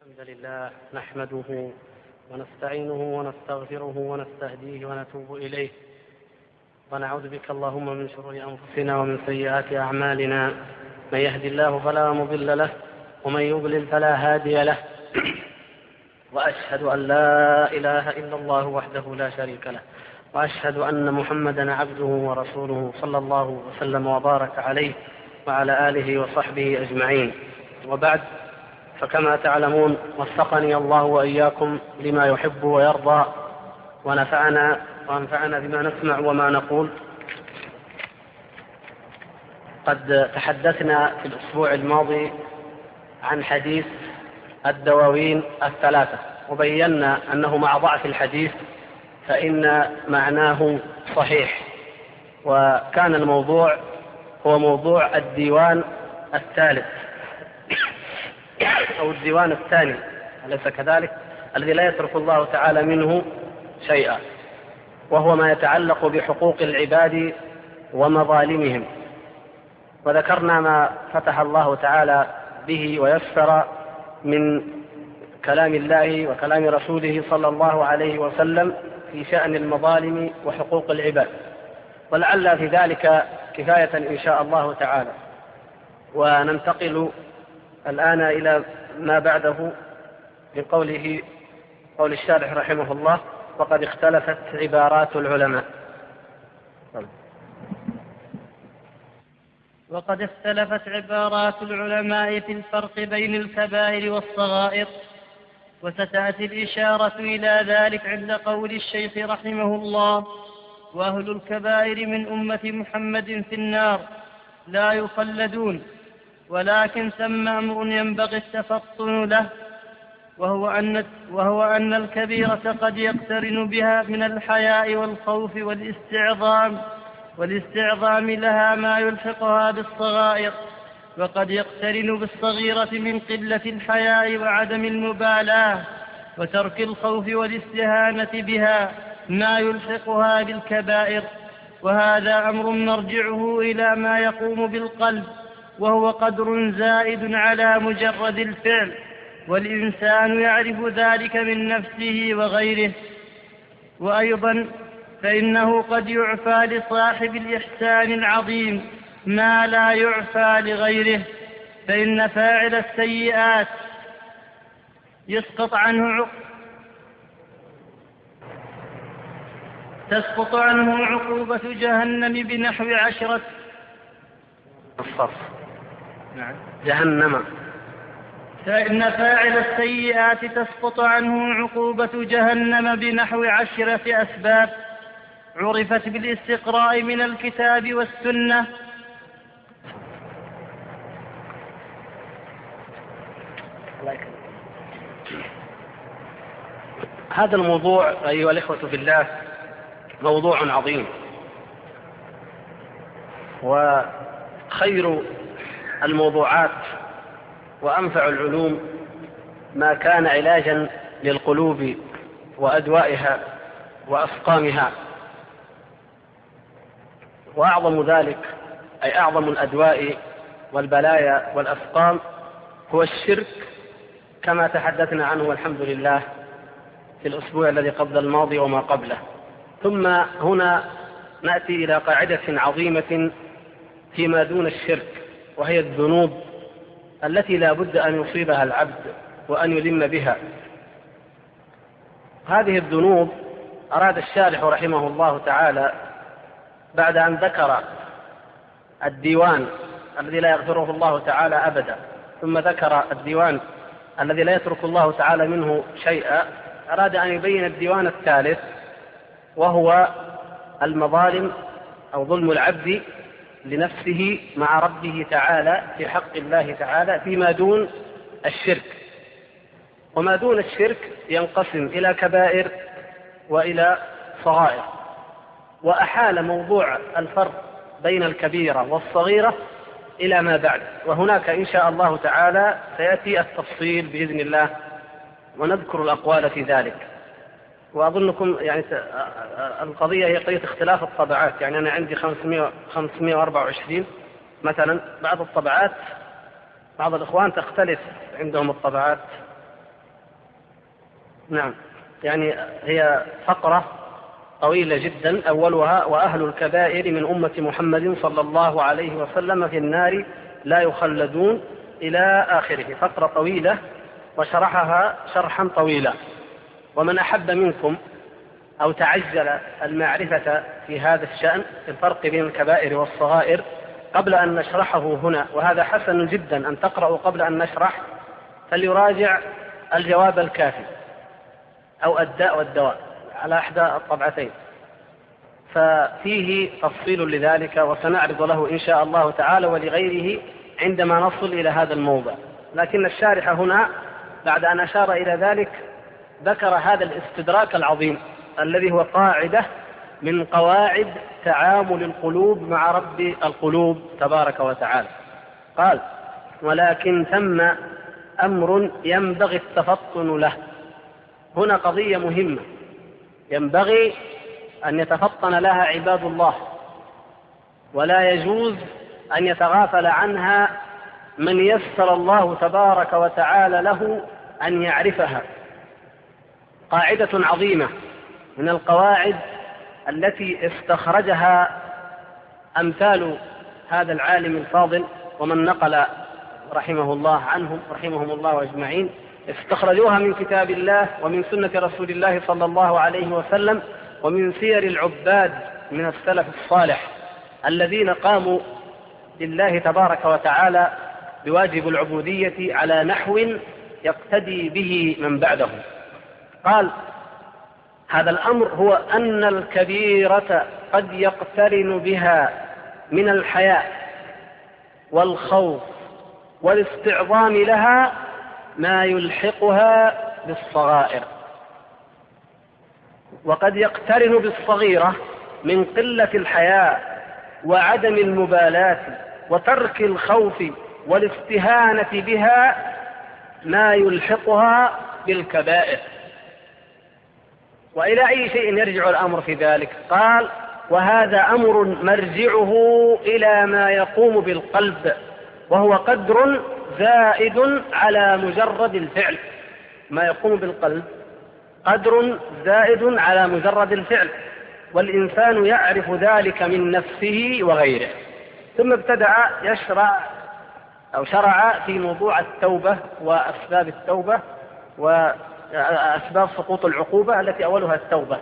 الحمد لله نحمده ونستعينه ونستغفره ونستهديه ونتوب إليه، ونعوذ بك اللهم من شرور أنفسنا ومن سيئات أعمالنا. من يهد الله فلا مضل له ومن يضلل فلا هادي له، وأشهد أن لا إله إلا الله وحده لا شريك له، وأشهد أن محمدا عبده ورسوله صلى الله وسلم وبارك عليه وعلى آله وصحبه أجمعين. وبعد، فكما تعلمون وفقني الله وإياكم لما يحب ويرضى، ونفعنا وأنفعنا بما نسمع وما نقول. قد تحدثنا في الأسبوع الماضي عن حديث الدواوين الثلاثة، وبينا أنه مع ضعف الحديث فإن معناه صحيح، وكان الموضوع هو موضوع الديوان الثالث أو الديوان الثاني، أليس كذلك؟ الذي لا يترك الله تعالى منه شيئا، وهو ما يتعلق بحقوق العباد ومظالمهم. وذكرنا ما فتح الله تعالى به ويسر من كلام الله وكلام رسوله صلى الله عليه وسلم في شأن المظالم وحقوق العباد، ولعل في ذلك كفاية إن شاء الله تعالى. وننتقل الآن إلى ما بعده من قول الشارح رحمه الله: وقد اختلفت عبارات العلماء. وقد اختلفت عبارات العلماء في الفرق بين الكبائر والصغائر، وستأتي الإشارة إلى ذلك عند قول الشيخ رحمه الله: وأهل الكبائر من أمة محمد في النار لا يخلدون، ولكن ثم أمر ينبغي التفطن له، وهو أن الكبيرة قد يقترن بها من الحياء والخوف والاستعظام لها ما يلحقها بالصغائر، وقد يقترن بالصغيرة من قلة الحياء وعدم المبالاة وترك الخوف والاستهانة بها ما يلحقها بالكبائر. وهذا أمر مرجعه إلى ما يقوم بالقلب، وهو قدر زائد على مجرد الفعل، والإنسان يعرف ذلك من نفسه وغيره. وأيضا فإنه قد يعفى لصاحب الإحسان العظيم ما لا يعفى لغيره، فإن فاعل السيئات تسقط عنه عقوبة جهنم بنحو 10. جهنم. فإن فاعل السيئات تسقط عنه عقوبة جهنم بنحو 10 أسباب عرفت بالاستقراء من الكتاب والسنة. هذا الموضوع أيها الإخوة في الله موضوع عظيم، وخير الموضوعات وأنفع العلوم ما كان علاجا للقلوب وأدوائها وأسقامها. وأعظم ذلك، أي أعظم الأدواء والبلايا والأسقام، هو الشرك، كما تحدثنا عنه والحمد لله في الأسبوع الذي قبل الماضي وما قبله. ثم هنا نأتي إلى قاعدة عظيمة فيما دون الشرك، وهي الذنوب التي لا بد أن يصيبها العبد وأن يلم بها. هذه الذنوب أراد الشارح رحمه الله تعالى بعد أن ذكر الديوان الذي لا يغفره الله تعالى أبدا، ثم ذكر الديوان الذي لا يترك الله تعالى منه شيئا، أراد أن يبين الديوان الثالث، وهو المظالم أو ظلم العبد لنفسه مع ربه تعالى في حق الله تعالى فيما دون الشرك. وما دون الشرك ينقسم إلى كبائر وإلى صغائر، وأحال موضوع الفرق بين الكبيرة والصغيرة إلى ما بعد، وهناك إن شاء الله تعالى سيأتي التفصيل بإذن الله ونذكر الأقوال في ذلك. وأظنكم يعني القضية هي قضية اختلاف الطبعات، يعني أنا عندي 524 مثلا، بعض الطبعات بعض الإخوان تختلف عندهم الطبعات نعم، يعني هي فقرة طويلة جدا أولها: وأهل الكبائر من أمة محمد صلى الله عليه وسلم في النار لا يخلدون، إلى آخره. فقرة طويلة وشرحها شرحا طويلا. ومن أحب منكم أو تعجل المعرفة في هذا الشأن، في الفرق بين الكبائر والصغائر، قبل أن نشرحه هنا، وهذا حسن جدا أن تقرأوا قبل أن نشرح، فليراجع الجواب الكافي أو الداء والدواء على إحدى الطبعتين، ففيه تفصيل لذلك، وسنعرض له إن شاء الله تعالى ولغيره عندما نصل إلى هذا الموضع. لكن الشارح هنا بعد أن أشار إلى ذلك ذكر هذا الاستدراك العظيم الذي هو قاعدة من قواعد تعامل القلوب مع رب القلوب تبارك وتعالى. قال: ولكن ثم أمر ينبغي التفطن له. هنا قضية مهمة ينبغي أن يتفطن لها عباد الله، ولا يجوز أن يتغافل عنها من يسر الله تبارك وتعالى له أن يعرفها. قاعدة عظيمة من القواعد التي استخرجها أمثال هذا العالم الفاضل ومن نقل رحمه الله عنهم رحمهم الله أجمعين، استخرجوها من كتاب الله ومن سنة رسول الله صلى الله عليه وسلم ومن سير العباد من السلف الصالح الذين قاموا لله تبارك وتعالى بواجب العبودية على نحو يقتدي به من بعدهم. قال: هذا الأمر هو أن الكبيرة قد يقترن بها من الحياء والخوف والاستعظام لها ما يلحقها بالصغائر، وقد يقترن بالصغيرة من قلة الحياء وعدم المبالاة وترك الخوف والاستهانة بها ما يلحقها بالكبائر. وإلى أي شيء يرجع الأمر في ذلك؟ قال: وهذا أمر مرجعه إلى ما يقوم بالقلب، وهو قدر زائد على مجرد الفعل. ما يقوم بالقلب قدر زائد على مجرد الفعل، والإنسان يعرف ذلك من نفسه وغيره. ثم ابتدأ شرع في موضوع التوبة وأسباب التوبة وأسباب سقوط العقوبة التي أولها التوبة.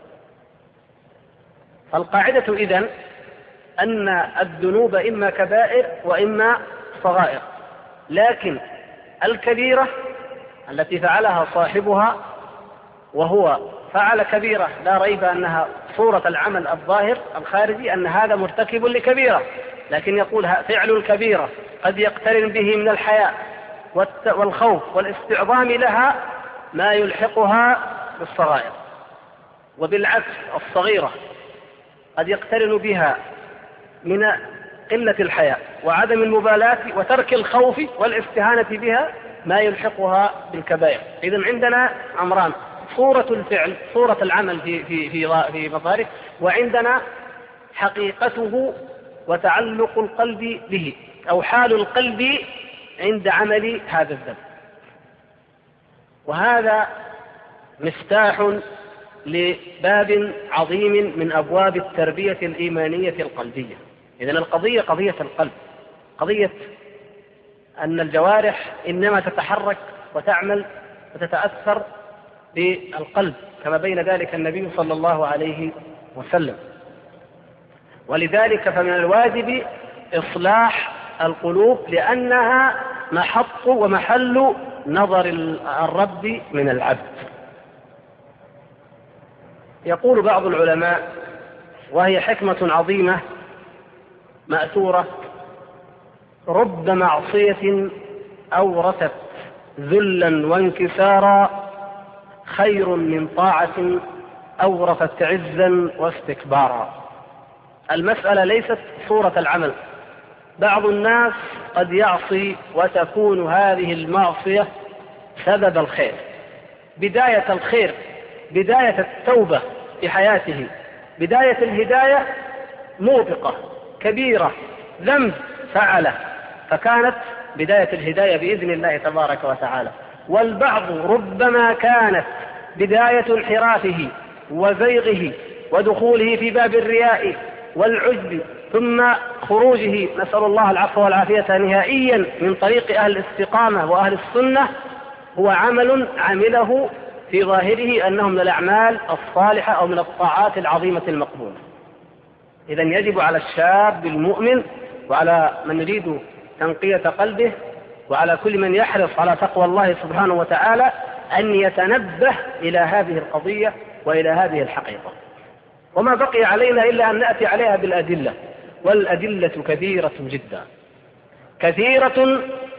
فالقاعدة إذن أن الذنوب إما كبائر وإما صغائر، لكن الكبيرة التي فعلها صاحبها وهو فعل كبيرة لا ريب أنها صورة العمل الظاهر الخارجي أن هذا مرتكب لكبيرة، لكن يقول فعل الكبيرة قد يقترن به من الحياء والخوف والاستعظام لها ما يلحقها بالصغائر، وبالعكس الصغيرة قد يقترن بها من قلة الحياء وعدم المبالاة وترك الخوف والاستهانة بها ما يلحقها بالكبائر. إذن عندنا أمران: صورة الفعل، صورة العمل في مظاهره، وعندنا حقيقته وتعلق القلب به أو حال القلب عند عمل هذا الذنب. وهذا مفتاح لباب عظيم من أبواب التربية الإيمانية القلبية. إذن القضية قضية القلب، قضية أن الجوارح إنما تتحرك وتعمل وتتأثر بالقلب، كما بين ذلك النبي صلى الله عليه وسلم. ولذلك فمن الواجب إصلاح القلوب، لأنها محط ومحل نظر الرب من العبد. يقول بعض العلماء، وهي حكمة عظيمة مأثورة: رب معصية أورثت ذلا وانكسارا خير من طاعة أورثت عزا واستكبارا. المسألة ليست صورة العمل. بعض الناس قد يعصي وتكون هذه المعصية سبب الخير، بداية الخير، بداية التوبة في حياته، بداية الهداية موبقة كبيرة، ذنب فعله فكانت بداية الهداية بإذن الله تبارك وتعالى. والبعض ربما كانت بداية انحرافه وزيغه ودخوله في باب الرياء والعجب، ثم خروجه نسأل الله العفو والعافية نهائيا من طريق أهل الاستقامة وأهل السنة، هو عمل عمله في ظاهره أنه من الأعمال الصالحة أو من الطاعات العظيمة المقبولة. إذن يجب على الشاب المؤمن وعلى من يريد تنقية قلبه وعلى كل من يحرص على تقوى الله سبحانه وتعالى أن يتنبه إلى هذه القضية وإلى هذه الحقيقة. وما بقي علينا إلا أن نأتي عليها بالأدلة، والأدلة كثيرة جدا، كثيرة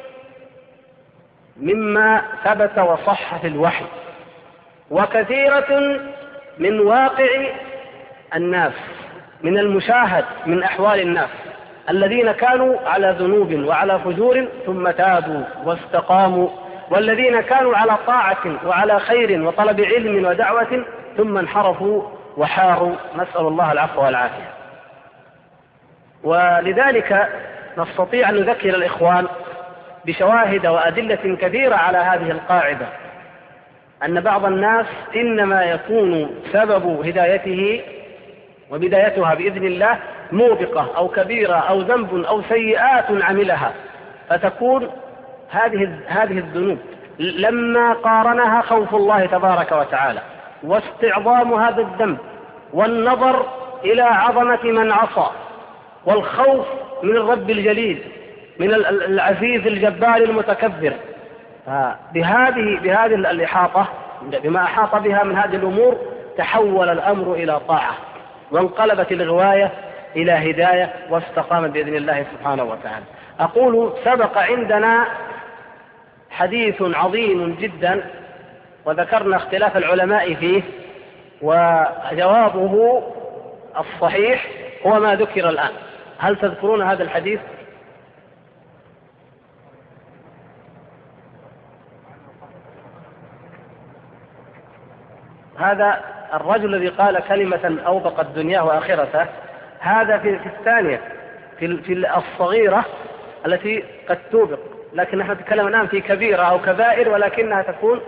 مما ثبت وصح في الوحي، وكثيرة من واقع الناس، من المشاهد من أحوال الناس الذين كانوا على ذنوب وعلى فجور ثم تابوا واستقاموا، والذين كانوا على طاعة وعلى خير وطلب علم ودعوة ثم انحرفوا وحاروا، نسأل الله العفو والعافية. ولذلك نستطيع أن نذكر الإخوان بشواهد وأدلة كثيرة على هذه القاعدة، أن بعض الناس إنما يكون سبب هدايته وبدايتها بإذن الله موبقة أو كبيرة أو ذنب أو سيئات عملها، فتكون هذه الذنوب لما قارنها خوف الله تبارك وتعالى واستعظام هذا الذنب والنظر إلى عظمة من عصى والخوف من الرب الجليل من العزيز الجبار المتكبر، بهذه الإحاطة بما أحاط بها من هذه الأمور تحول الأمر إلى طاعة، وانقلبت الغواية إلى هداية، واستقامت بإذن الله سبحانه وتعالى. أقول سبق عندنا حديث عظيم جدا وذكرنا اختلاف العلماء فيه، وجوابه الصحيح هو ما ذكر الآن. هل تذكرون هذا الحديث؟ هذا الرجل الذي قال كلمة أوبقت دنياه وآخرته، هذا في الثانية في الصغيرة التي قد توبق، لكن نحن نتكلم الآن في كبيرة أو كبائر ولكنها تكون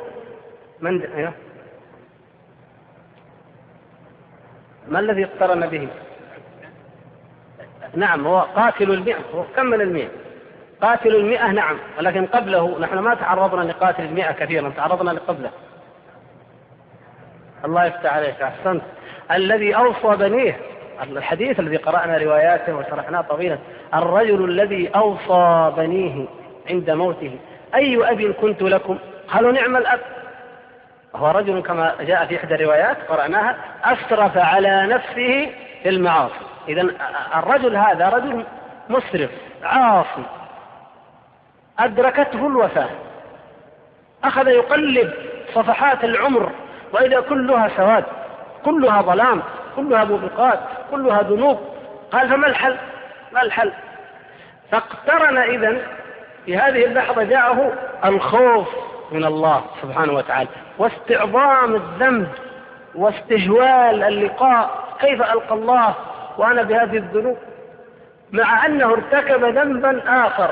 ما الذي اقترن به؟ نعم، هو قاتل 100، هو كمل 100، قاتل 100 نعم، ولكن قبله نحن ما تعرضنا لقاتل 100 كثيرا، تعرضنا لقبله. الله يفتح عليك، أحسنت. الذي أوصى بنيه، الحديث الذي قرأنا رواياته وشرحناه طويلا، الرجل الذي أوصى بنيه عند موته، أي أب كنت لكم؟ قالوا نعم الأب. هو رجل كما جاء في إحدى الروايات قرأناها أسرف على نفسه في المعاصي. إذن الرجل هذا رجل مسرف عاصي، أدركته الوفاة، أخذ يقلب صفحات العمر وإذا كلها سواد، كلها ظلام، كلها موبقات، كلها ذنوب. قال فما الحل؟ ما الحل؟ فاقترن إذن في هذه اللحظة جاءه الخوف من الله سبحانه وتعالى واستعظام الذنب واستجوال اللقاء، كيف ألقى الله وأنا بهذه الذنوب، مع أنه ارتكب ذنبا آخر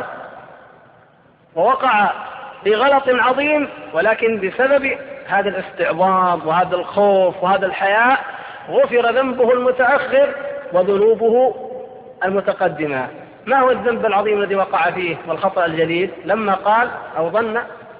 ووقع في غلط عظيم، ولكن بسبب هذا الاستعظام وهذا الخوف وهذا الحياء غفر ذنبه المتأخر وذنوبه المتقدمة. ما هو الذنب العظيم الذي وقع فيه والخطأ الجليل؟ لما قال أو ظن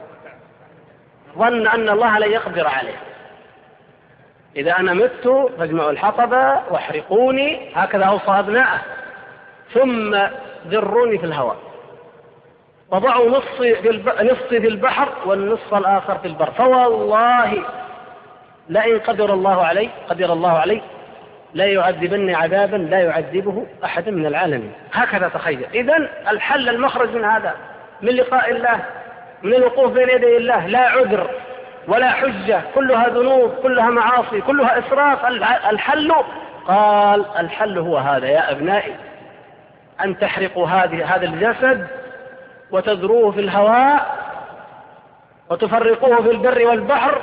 أن الله لن يقدر عليه، إذا أنا مت فاجمعوا الحطب واحرقوني، هكذا أوصى أبناءه، ثم ذروني في الهواء وضعوا نصفي في البحر والنصف الآخر في البر، فوالله لئن قدر الله علي لا يعذبني عذابا لا يعذبه أحد من العالمين. هكذا تخيل. إذن الحل المخرج من هذا، من لقاء الله، من الوقوف بين يدي الله، لا عذر ولا حجة، كلها ذنوب، كلها معاصي، كلها إسراف. الحل قال الحل هو هذا يا أبنائي، أن تحرقوا هذا الجسد وتذروه في الهواء وتفرقوه في البر والبحر،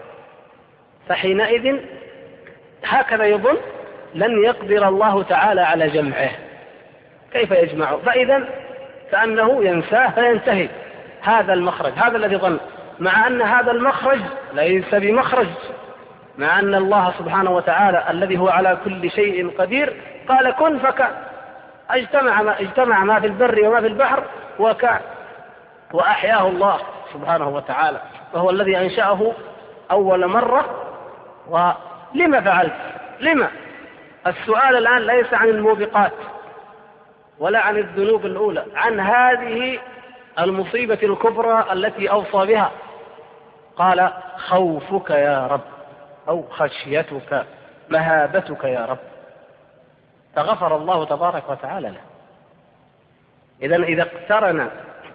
فحينئذ هكذا يظن لن يقدر الله تعالى على جمعه. كيف يجمعه؟ فإذا كأنه ينساه فينتهي هذا المخرج، هذا الذي ظن. مع أن هذا المخرج ليس بمخرج، مع أن الله سبحانه وتعالى الذي هو على كل شيء قدير قال كن فكان، اجتمع ما في البر وما في البحر وكان، وأحياه الله سبحانه وتعالى، فهو الذي أنشأه أول مرة. ولما فعلت؟ لما؟ السؤال الآن ليس عن الموبقات ولا عن الذنوب الأولى، عن هذه المصيبة الكبرى التي أوصى بها. قال خوفك يا رب، أو خشيتك، مهابتك يا رب، فغفر الله تبارك وتعالى له. إذا اقترن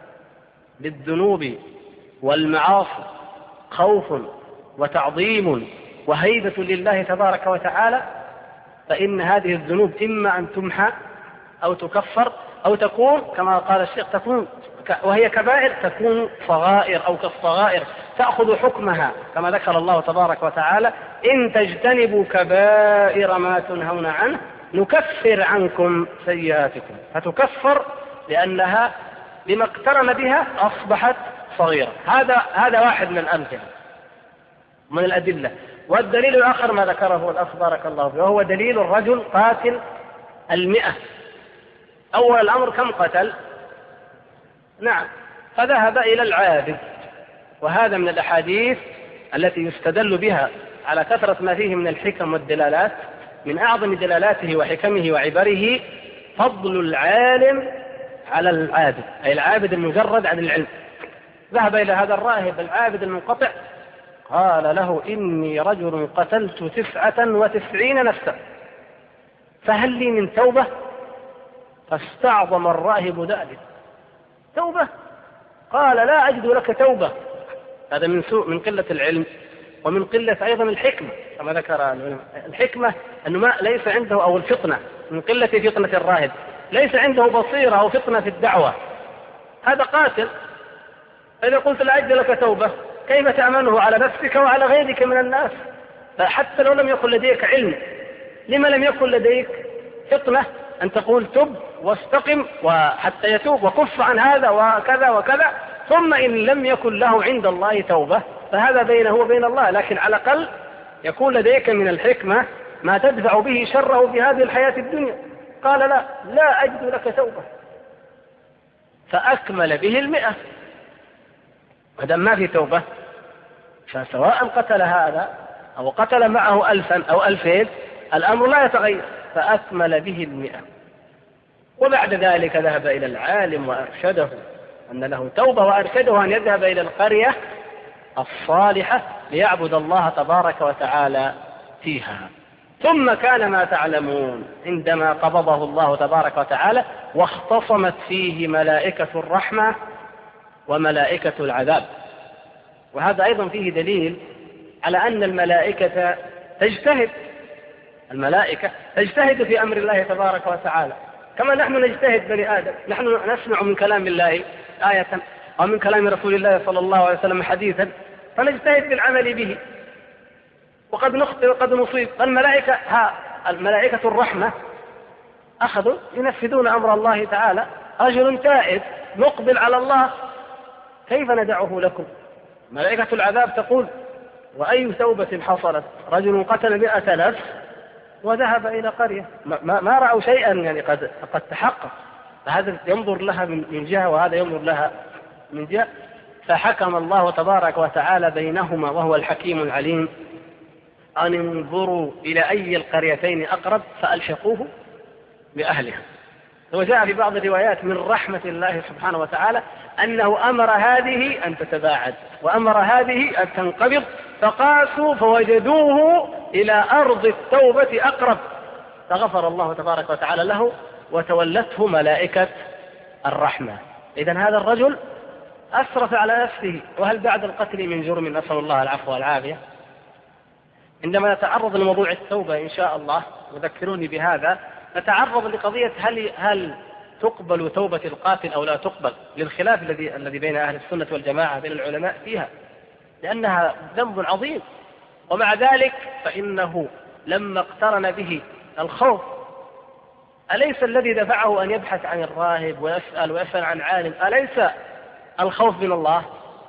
بالذنوب والمعاصي خوف وتعظيم وهيبة لله تبارك وتعالى، فإن هذه الذنوب إما أن تمحى أو تكفر أو تكون كما قال الشيخ تكون وهي كبائر، تكون صغائر أو كالصغائر تأخذ حكمها، كما ذكر الله تبارك وتعالى إن تجتنبوا كبائر ما تنهون عنه نكفر عنكم سيئاتكم، فتكفر لأنها بما اقترن بها أصبحت صغيرة. هذا واحد من الأمثلة من الأدلة. والدليل الآخر ما ذكره الأخ بارك الله فيه، وهو دليل الرجل قاتل 100. أول الأمر كم قتل؟ نعم، فذهب إلى العابد، وهذا من الأحاديث التي يستدل بها على كثرة ما فيه من الحكم والدلالات. من أعظم دلالاته وحكمه وعبره فضل العالم على العابد، أي العابد المجرد عن العلم. ذهب إلى هذا الراهب العابد المنقطع، قال له إني رجل قتلت 99 نفسا فهل لي من توبة؟ فاستعظم الراهب ذلك، توبة؟ قال لا أجد لك توبة. هذا من قلة العلم ومن قلة أيضا الحكمة، كما ذكر الحكمة أنه ليس عنده، أو الفطنة، من قلة فطنة الراهب، ليس عنده بصيرة أو فطنة في الدعوة. هذا قاتل، إذا قلت لا أجد لك توبة كيف تأمنه على نفسك وعلى غيرك من الناس؟ فحتى لو لم يكن لديك علم، لما لم يكن لديك فطنة أن تقول تب واستقم وحتى يتوب وكف عن هذا وكذا وكذا، ثم إن لم يكن له عند الله توبة فهذا بينه وبين الله، لكن على الأقل يكون لديك من الحكمة ما تدفع به شره في هذه الحياة الدنيا. قال لا أجد لك توبة، فأكمل به 100. ودم ما في توبة، فسواء قتل هذا أو قتل معه 1000 أو 2000 الأمر لا يتغير، فأكمل به 100. وبعد ذلك ذهب إلى العالم وأرشده أن له توبة، وأرشده أن يذهب إلى القرية الصالحة ليعبد الله تبارك وتعالى فيها. ثم كان ما تعلمون عندما قبضه الله تبارك وتعالى واختصمت فيه ملائكة الرحمة وملائكة العذاب. وهذا أيضا فيه دليل على أن الملائكة تجتهد في أمر الله تبارك وتعالى، كما نحن نجتهد بني آدم. نحن نسمع من كلام الله آية أو من كلام رسول الله صلى الله عليه وسلم حديثا فنجتهد بالعمل به، وقد نخطئ وقد نصيب. الملائكة الرحمة أخذوا ينفذون أمر الله تعالى. رجل تائب مقبل على الله كيف ندعه لكم؟ ملائكة العذاب تقول وأي توبة حصلت؟ رجل قتل 100 نفس وذهب إلى قرية ما رأوا شيئا، يعني قد تحقق. فهذا ينظر لها من جهة وهذا ينظر لها من جهة، فحكم الله تبارك وتعالى بينهما وهو الحكيم العليم أن انظروا إلى أي القريتين أقرب فألحقوه بأهلها. وجاء في بعض الروايات من رحمة الله سبحانه وتعالى أنه أمر هذه أن تتباعد وأمر هذه أن تنقبض، فقاسوا فوجدوه إلى أرض التوبة أقرب، فغفر الله تبارك وتعالى له وتولته ملائكة الرحمة. إذن هذا الرجل أسرف على نفسه، وهل بعد القتل من جرم؟ نسأل الله العفو والعافية. عندما نتعرض لموضوع التوبة إن شاء الله، وذكروني بهذا، نتعرض لقضية هل تقبل توبة القاتل أو لا تقبل، للخلاف الذي بين أهل السنة والجماعة بين العلماء فيها، لأنها ذنب عظيم. ومع ذلك فإنه لما اقترن به الخوف، أليس الذي دفعه أن يبحث عن الراهب ويسأل عن عالم أليس الخوف من الله؟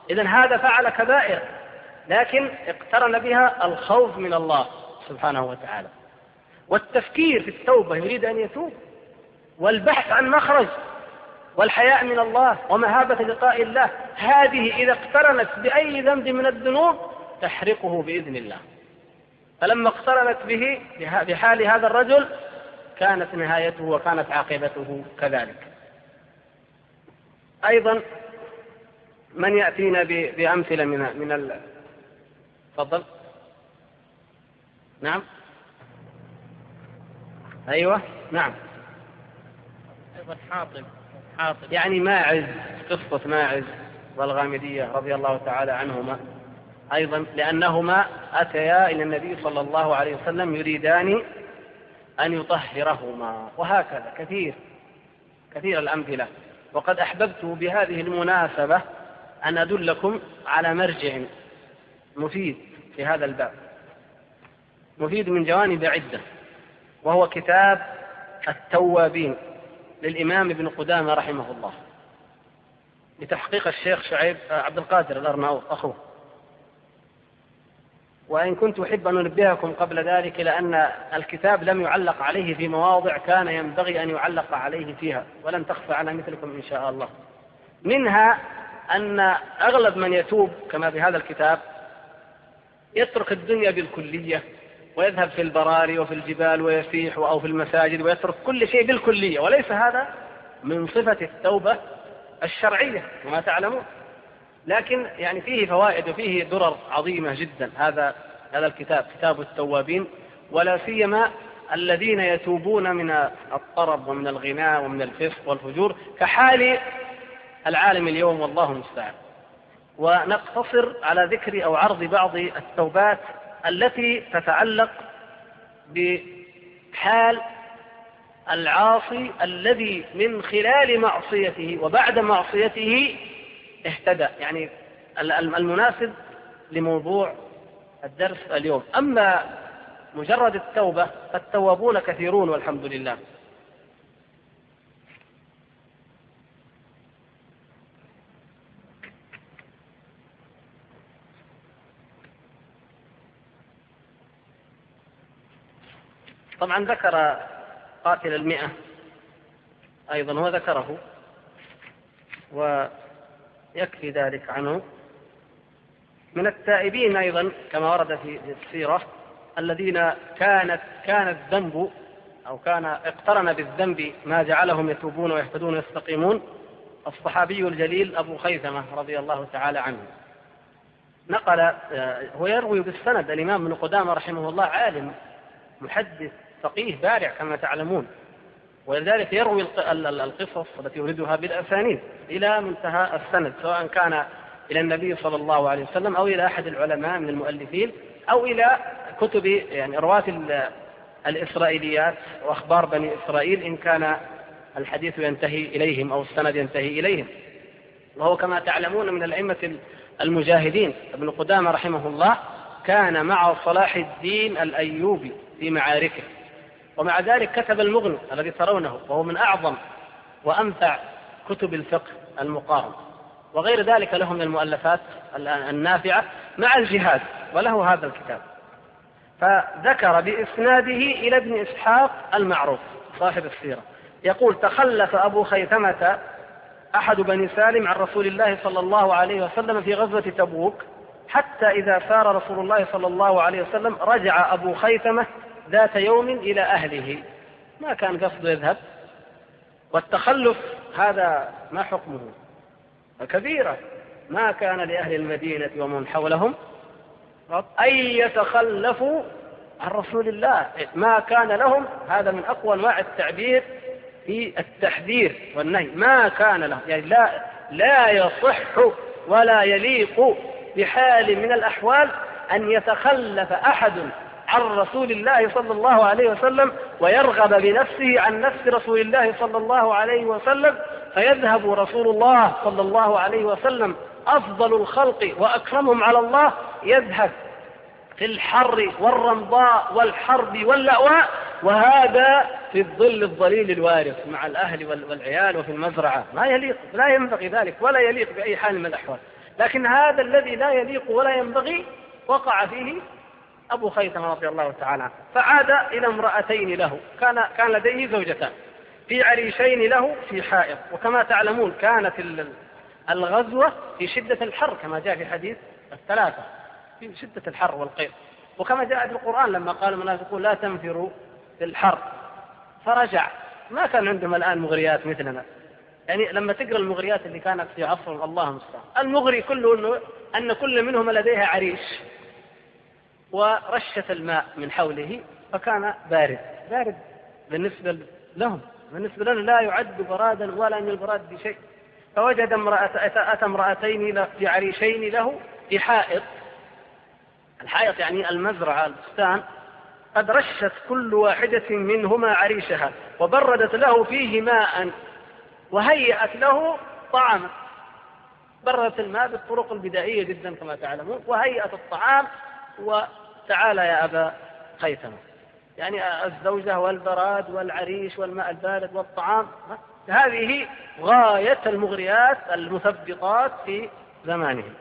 إذن هذا فعل كبائر، لكن اقترن بها الخوف من الله سبحانه وتعالى، والتفكير في التوبة، يريد أن يتوب، والبحث عن مخرج، والحياء من الله، ومهابة لقاء الله. هذه إذا اقترنت بأي ذنب من الذنوب تحرقه بإذن الله. فلما اقترنت به بحال هذا الرجل كانت نهايته وكانت عاقبته كذلك. أيضا من يأتينا بأمثلة من تفضل. نعم. أيوة. نعم. أيضا حاطب يعني ماعز، قصة ماعز والغامدية رضي الله تعالى عنهما أيضا، لأنهما أتيا إلى النبي صلى الله عليه وسلم يريدان أن يطهرهما، وهكذا كثير الأمثلة. وقد أحببت بهذه المناسبة أن أدلكم على مرجع مفيد في هذا الباب، مفيد من جوانب عدة، وهو كتاب التوابين للإمام ابن قدامة رحمه الله، لتحقيق الشيخ شعيب عبد القادر الأرناؤوط أخوه. وإن كنت أحب أن أنبهكم قبل ذلك لأن الكتاب لم يعلق عليه في مواضع كان ينبغي أن يعلق عليه فيها، ولن تخفى على مثلكم إن شاء الله. منها أن أغلب من يتوب كما في هذا الكتاب يترك الدنيا بالكلية، ويذهب في البراري وفي الجبال ويسيح أو في المساجد، ويترك كل شيء بالكلية، وليس هذا من صفة التوبة الشرعية وما تعلمون. لكن يعني فيه فوائد وفيه درر عظيمة جدا هذا الكتاب، كتاب التوابين، ولا سيما الذين يتوبون من الطرب ومن الغناء ومن الفسق والفجور كحال العالم اليوم، والله المستعان. ونقتصر على ذكر أو عرض بعض التوبات التي تتعلق بحال العاصي الذي من خلال معصيته وبعد معصيته اهتدى، يعني المناسب لموضوع الدرس اليوم. أما مجرد التوبة فالتوابون كثيرون والحمد لله. طبعا ذكر قاتل 100 أيضا، هو ذكره ويكفي ذلك عنه. من التائبين أيضا كما ورد في السيرة الذين كان الذنب أو كان اقترن بالذنب ما جعلهم يتوبون ويهتدون ويستقيمون الصحابي الجليل أبو خيثمة رضي الله تعالى عنه. نقل هو يروي بالسند، الإمام ابن قدامة رحمه الله عالم محدث فقيه بارع كما تعلمون، ولذلك يروي القصص التي يوردها بالأسانيد إلى منتهى السند، سواء كان إلى النبي صلى الله عليه وسلم أو إلى أحد العلماء من المؤلفين أو إلى كتب يعني رواة الإسرائيليات وأخبار بني إسرائيل إن كان الحديث ينتهي إليهم أو السند ينتهي إليهم. وهو كما تعلمون من الأئمة المجاهدين. ابن قدامة رحمه الله كان مع صلاح الدين الأيوبي في معاركه، ومع ذلك كتب المغني الذي ترونه، وهو من أعظم وأنفع كتب الفقه المقارن، وغير ذلك له من المؤلفات النافعة مع الجهاد، وله هذا الكتاب. فذكر بإسناده إلى ابن إسحاق المعروف صاحب السيرة يقول: تخلف أبو خيثمة أحد بني سالم عن رسول الله صلى الله عليه وسلم في غزوة تبوك، حتى إذا سار رسول الله صلى الله عليه وسلم رجع أبو خيثمة ذات يوم إلى أهله، ما كان قصده يذهب. والتخلف هذا ما حكمه؟ كبيرة، ما كان لأهل المدينة ومن حولهم أن يتخلفوا عن رسول الله، ما كان لهم. هذا من أقوى أنواع التعبير في التحذير والنهي، ما كان لهم، يعني لا يصح ولا يليق بحال من الأحوال أن يتخلف أحد عن رسول الله صلى الله عليه وسلم ويرغب بنفسه عن نفس رسول الله صلى الله عليه وسلم، فيذهب رسول الله صلى الله عليه وسلم أفضل الخلق وأكرمهم على الله، يذهب في الحر والرمضاء والحرب واللأواء، وهذا في الظل الظليل الوارث مع الأهل والعيال وفي المزرعة. ما يليق، لا ينبغي ذلك ولا يليق بأي حال من الأحوال. لكن هذا الذي لا يليق ولا ينبغي وقع فيه أبو خيثمة رضي الله تعالى عنه، فعاد إلى امرأتين له، كان لديه زوجتان، في عريشين له في حائط. وكما تعلمون كانت الغزوة في شدة الحر كما جاء في حديث الثلاثة، في شدة الحر والقيظ، وكما جاء في القرآن لما قال المنافقون لا تنفروا في الحر فرجع. ما كان عندهم الآن مغريات مثلنا، يعني لما تقرأ المغريات اللي كانت في عصر الله المستعان، المغري كله أن كل منهم لديها عريش ورشة الماء من حوله، فكان بارد بالنسبة لهم، بالنسبة لنا لا يعد برادا ولا من البراد بشيء. فوجد أتى امرأتين في عريشين له في حائط، الحائط يعني المزرعة البستان، قد رشت كل واحدة منهما عريشها وبردت له فيه ماء وهيأت له طعاما. بردت الماء بالطرق البدائية جدا كما تعلمون، وهيأت الطعام. وتعالى يا أبا خيثمة، يعني الزوجة والبراد والعريش والماء البارد والطعام، هذه غاية المغريات المثبطات في زمانهم.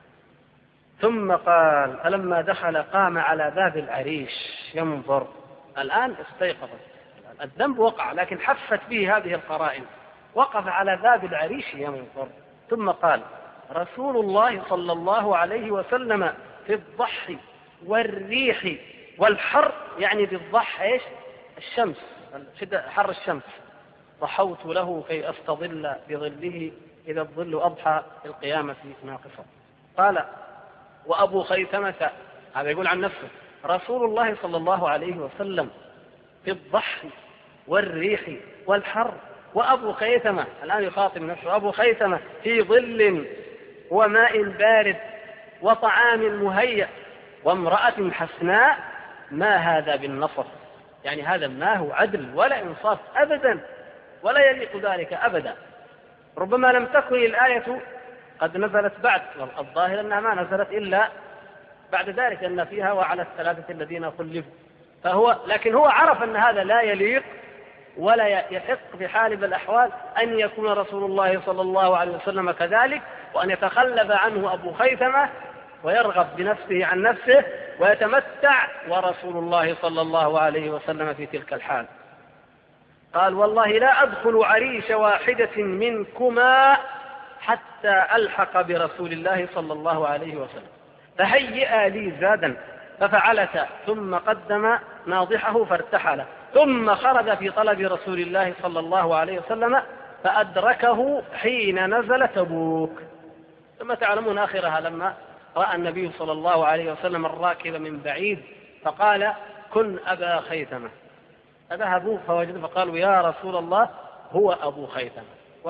ثم قال فلما دخل قام على باب العريش ينظر. الآن استيقظت، الذنب وقع لكن حفت به هذه القرائن. وقف على باب العريش ينظر، ثم قال رسول الله صلى الله عليه وسلم في الضح والريح والحر، يعني بالضح ايش؟ الشمس، حر الشمس. ضحوت له كي أستظل بظله إذا الظل أضحى في القيامة ناقصا. قال وأبو خيثمة، هذا يقول عن نفسه، رسول الله صلى الله عليه وسلم في الضح والريح والحر، وأبو خيثمة الآن يخاطب نفسه، أبو خيثمة في ظل وماء بارد وطعام مهيأ وامرأة حسناء، ما هذا بالنصر؟ يعني هذا ما هو عدل ولا إنصاف أبدا، ولا يليق ذلك أبدا. ربما لم تكن الآية قد نزلت بعد، والظاهر أنها ما نزلت إلا بعد ذلك، أن فيها وعلى الثلاثة الذين خلفوا، لكن هو عرف أن هذا لا يليق ولا يحق في حال من الأحوال أن يكون رسول الله صلى الله عليه وسلم كذلك، وأن يتخلف عنه أبو خيثمة ويرغب بنفسه عن نفسه ويتمتع ورسول الله صلى الله عليه وسلم في تلك الحال. قال والله لا أدخل عريش واحدة منكما حتى ألحق برسول الله صلى الله عليه وسلم، فهيئا لي زادا، ففعلت، ثم قدم ناضحه فارتحل، ثم خرج في طلب رسول الله صلى الله عليه وسلم فأدركه حين نزل تبوك. ثم تعلمون آخرها لما رأى النبي صلى الله عليه وسلم الراكب من بعيد فقال كن أبا خيثمة، فذهبوا فوجدوا فقالوا يا رسول الله هو أبو خيثمة.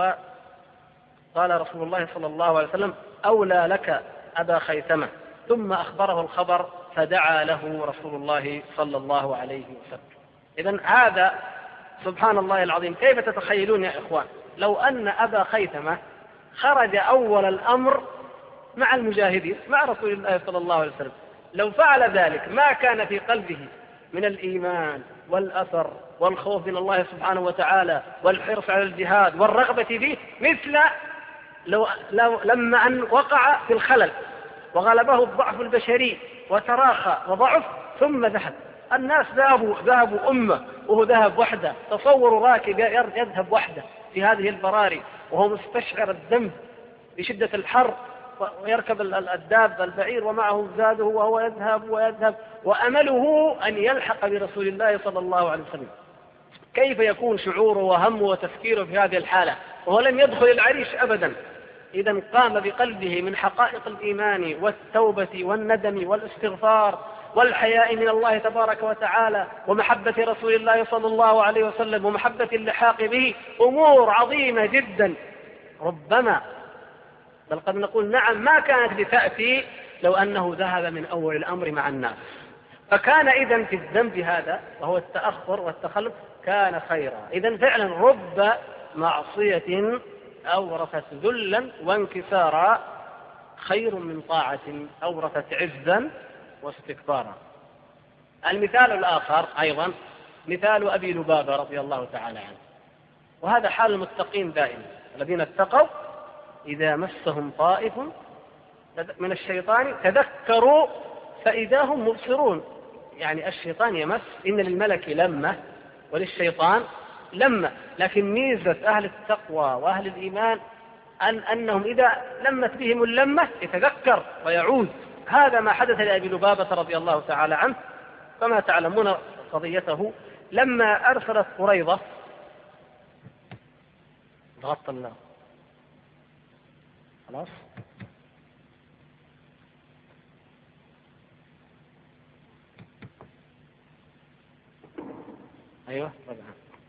وقال رسول الله صلى الله عليه وسلم أولى لك أبا خيثمة، ثم أخبره الخبر فدعا له رسول الله صلى الله عليه وسلم. إذن هذا سبحان الله العظيم. كيف تتخيلون يا إخوان لو أن أبا خيثمة خرج أول الأمر مع المجاهدين مع رسول الله صلى الله عليه وسلم، لو فعل ذلك ما كان في قلبه من الإيمان والأثر والخوف من الله سبحانه وتعالى والحرص على الجهاد والرغبة فيه، مثل لما أن وقع في الخلل وغلبه الضعف البشري وتراخى وضعف ثم ذهب. الناس ذهبوا أمة وهو ذهب وحده. تصوروا راكب يذهب وحده في هذه البراري وهو مستشعر الذنب بشدة الحر، ويركب الداب البعير ومعه زاده وهو يذهب وأمله أن يلحق برسول الله صلى الله عليه وسلم. كيف يكون شعوره وهمه وتفكيره في هذه الحالة وهو لم يدخل العريش أبدا؟ إذا قام بقلبه من حقائق الإيمان والتوبة والندم والاستغفار والحياء من الله تبارك وتعالى ومحبة رسول الله صلى الله عليه وسلم ومحبة اللحاق به أمور عظيمة جدا، ربما بل قد نقول نعم ما كانت لتأتي لو أنه ذهب من أول الأمر مع الناس. فكان إذن في الذنب هذا وهو التأخر والتخلف كان خيرا. إذن فعلا رب معصية أورثت ذلا وانكسارا خير من طاعة أورثت عزا واستكبارا. المثال الآخر أيضا مثال أبي لبابة رضي الله تعالى عنه، وهذا حال المتقين دائما، الذين اتقوا إذا مسهم طائف من الشيطان تذكروا فإذا هم مبصرون. يعني الشيطان يمس، إن للملك لمة وللشيطان لمة، لكن ميزة أهل التقوى وأهل الإيمان أنهم إذا لمت بهم اللمة يتذكر ويعود. هذا ما حدث لأبي لبابة رضي الله تعالى عنه، كما تعلمون قضيته لما أرسلت قريظة. ضغط الله خلاص. أيوة طبعا.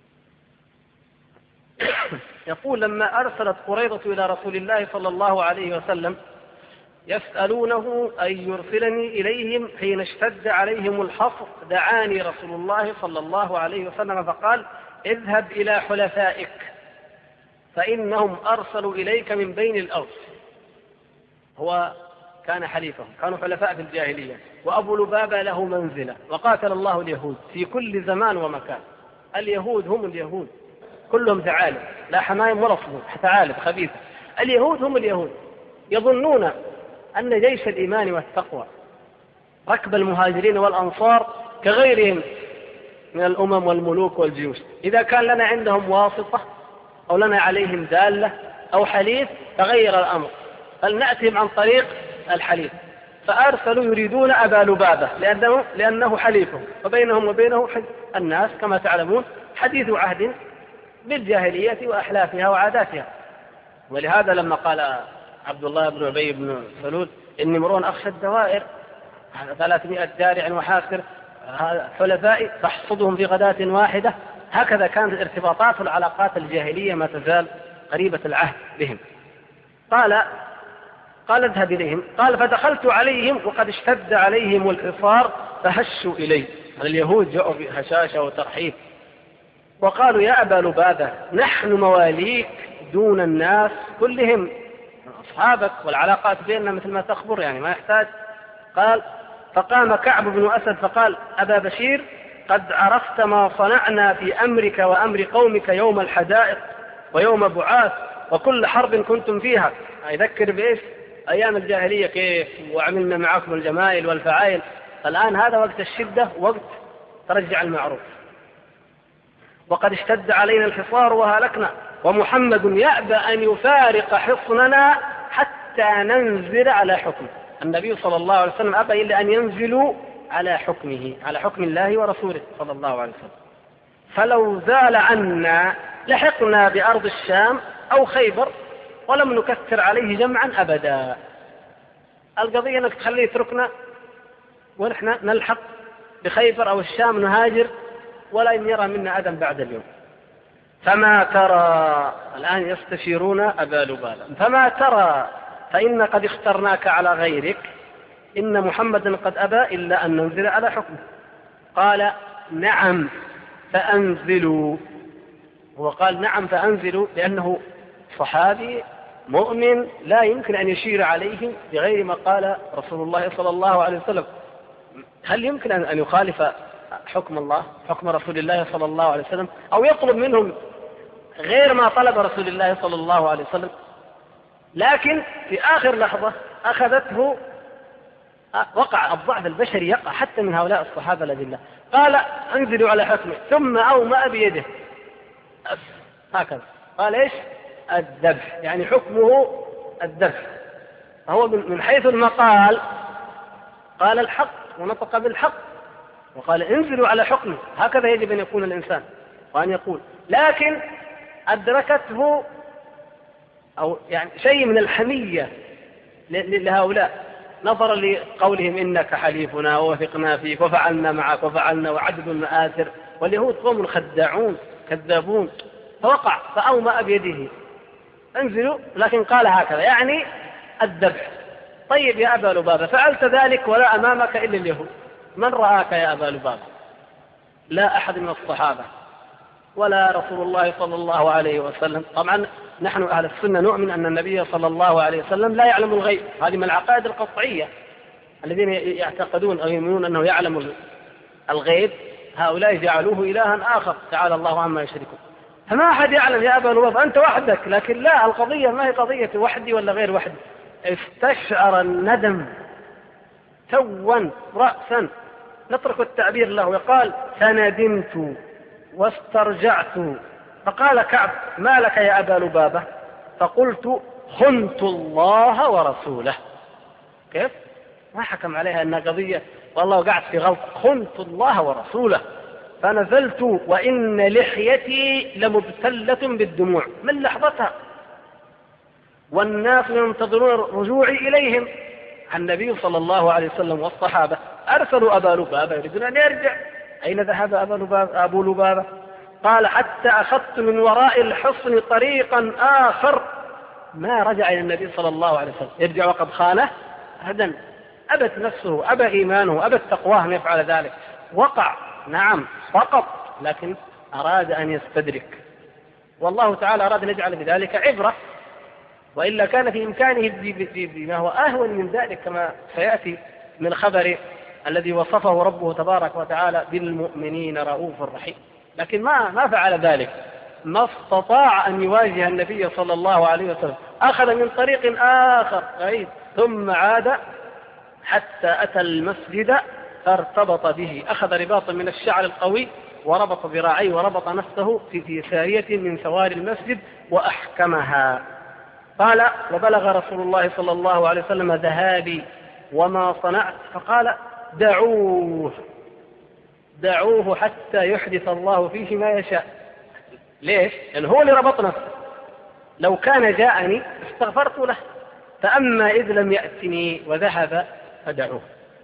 يقول لما أرسلت قريظة إلى رسول الله صلى الله عليه وسلم يسألونه أن يرسلني إليهم حين اشتد عليهم الحصر، دعاني رسول الله صلى الله عليه وسلم فقال: اذهب إلى حلفائك فإنهم أرسلوا إليك من بين الأوس. هو كان حليفهم، كانوا حلفاء في الجاهلية، وأبو لبابة له منزلة، وقاتل الله اليهود في كل زمان ومكان. اليهود هم اليهود كلهم ثعالب، لا حمايم ولا صدور، ثعالب خبيثة. اليهود هم اليهود، يظنون أن جيش الإيمان والتقوى ركب المهاجرين والأنصار كغيرهم من الأمم والملوك والجيوش، إذا كان لنا عندهم واسطة أو لنا عليهم دالة أو حليف تغير الأمر، فلنأتهم عن طريق الحليف. فأرسلوا يريدون أبا لبابة لأنه حليفهم، وبينهم وبينه الناس كما تعلمون حديث عهد بالجاهلية وأحلافها وعاداتها. ولهذا لما قال عبد الله بن أبي بن سلول: إني امرؤ أخشى الدوائر 300 دارع وحاسر حلفائي فاحصدهم في غداة واحدة. هكذا كانت الارتباطات والعلاقات الجاهلية ما تزال قريبة العهد بهم. قال اذهب إليهم. قال: فدخلت عليهم وقد اشتد عليهم الحصار فهشوا إلي. اليهود جاءوا بهشاشة وترحيب وقالوا: يا أبا لبابة نحن مواليك دون الناس كلهم، أصحابك والعلاقات بيننا مثل ما تخبر، يعني ما يحتاج. قال: فقام كعب بن أسد فقال: أبا بشير قد عرفت ما صنعنا في أمرك وأمر قومك يوم الحدائق ويوم بعاث وكل حرب كنتم فيها. يذكر بإيش؟ أيام الجاهلية كيف وعملنا معكم الجمائل والفعائل. الآن هذا وقت الشدة، وقت ترجع المعروف. وقد اشتد علينا الحصار وهلكنا، ومحمد يأبى أن يفارق حصننا حتى ننزل على حكمه. النبي صلى الله عليه وسلم أبى إلا أن ينزلوا على حكمه، على حكم الله ورسوله صلى الله عليه وسلم. فلو زال عنا لحقنا بأرض الشام أو خيبر ولم نكثر عليه جمعا أبدا. القضية أنك تخليه يتركنا ونحن نلحق بخيبر أو الشام نهاجر ولا يرى منا أدم بعد اليوم. فما ترى، الآن يستشيرون أبا لبابة، فما ترى فإن قد اخترناك على غيرك، إن محمدا قد أبى إلا أن ننزل على حكمه. قال: نعم فأنزلوا. هو قال نعم فأنزلوا لأنه صحابي مؤمن لا يمكن أن يشير عليهم بغير ما قال رسول الله صلى الله عليه وسلم. هل يمكن أن يخالف حكم الله، حكم رسول الله صلى الله عليه وسلم، أو يطلب منهم غير ما طلب رسول الله صلى الله عليه وسلم؟ لكن في آخر لحظة أخذته، وقع الضعف البشري يقع حتى من هؤلاء الصحابة الأجلاء. قال: انزلوا على حكمه، ثم أومأ بيده هكذا. قال: إيش؟ الذبح، يعني حكمه الذبح. فهو من حيث المقال قال الحق ونطق بالحق وقال: انزلوا على حكمه. هكذا يجب أن يكون الإنسان وأن يقول. لكن أدركته أو يعني شيء من الحمية لهؤلاء، نظرا لقولهم إنك حليفنا ووثقنا فيك وفعلنا معك وفعلنا وعدد المآثر، واليهود قوم خداعون كذابون. فوقع فأومأ بيده انزلوا، لكن قال هكذا يعني الذبح. طيب يا أبا لبابة فعلت ذلك ولا أمامك إلا اليهود، من رآك يا أبا لبابة؟ لا أحد من الصحابة ولا رسول الله صلى الله عليه وسلم. طبعا نحن أهل السنة نؤمن أن النبي صلى الله عليه وسلم لا يعلم الغيب، هذه من العقائد القطعية. الذين يعتقدون أو يؤمنون أنه يعلم الغيب هؤلاء جعلوه إلها آخر تعالى الله عما يشركون. فما أحد يعلم يا أبا لبابة، أنت وحدك. لكن لا، القضية ما هي قضية وحدي ولا غير وحدي، استشعر الندم توا رأسا، نترك التعبير له، يقال فندمت واسترجعت. فقال كعب ما لك يا أبا لبابة؟ فقلت خنت الله ورسوله. كيف؟ ما حكم عليها أنها قضية والله وقعت في غلط، خنت الله ورسوله. فنزلت وإن لحيتي لمبتلة بالدموع من لحظتها، والناس ينتظرون رجوعي إليهم. النبي صلى الله عليه وسلم والصحابة أرسلوا أبا لبابة يريدون أن يرجع. أين ذهب أبو لبابة؟ قال حتى أخذت من وراء الحصن طريقا آخر ما رجع إلى النبي صلى الله عليه وسلم. يرجع وقد خانه؟ أبدا، أبت نفسه، أبى إيمانه، أبت تقواه أن يفعل ذلك. وقع نعم فقط، لكن أراد أن يستدرك، والله تعالى أراد أن يجعل بذلك عبرة، وإلا كان في إمكانه بما هو أهون من ذلك كما سيأتي من خبر الذي وصفه ربه تبارك وتعالى بالمؤمنين رؤوف رحيم. لكن ما فعل ذلك، ما استطاع أن يواجه النبي صلى الله عليه وسلم، أخذ من طريق آخر بعيد ثم عاد حتى أتى المسجد فارتبط به، أخذ رباطا من الشعر القوي وربط ذراعيه وربط نفسه في سارية من سوار المسجد وأحكمها. قال وبلغ رسول الله صلى الله عليه وسلم ذهابي وما صنعت، فقال دعوه حتى يحدث الله فيه ما يشاء. ليش؟ لأن هو اللي ربط نفسه، لو كان جاءني استغفرت له، فأما إذ لم يأتني وذهب فدعوه.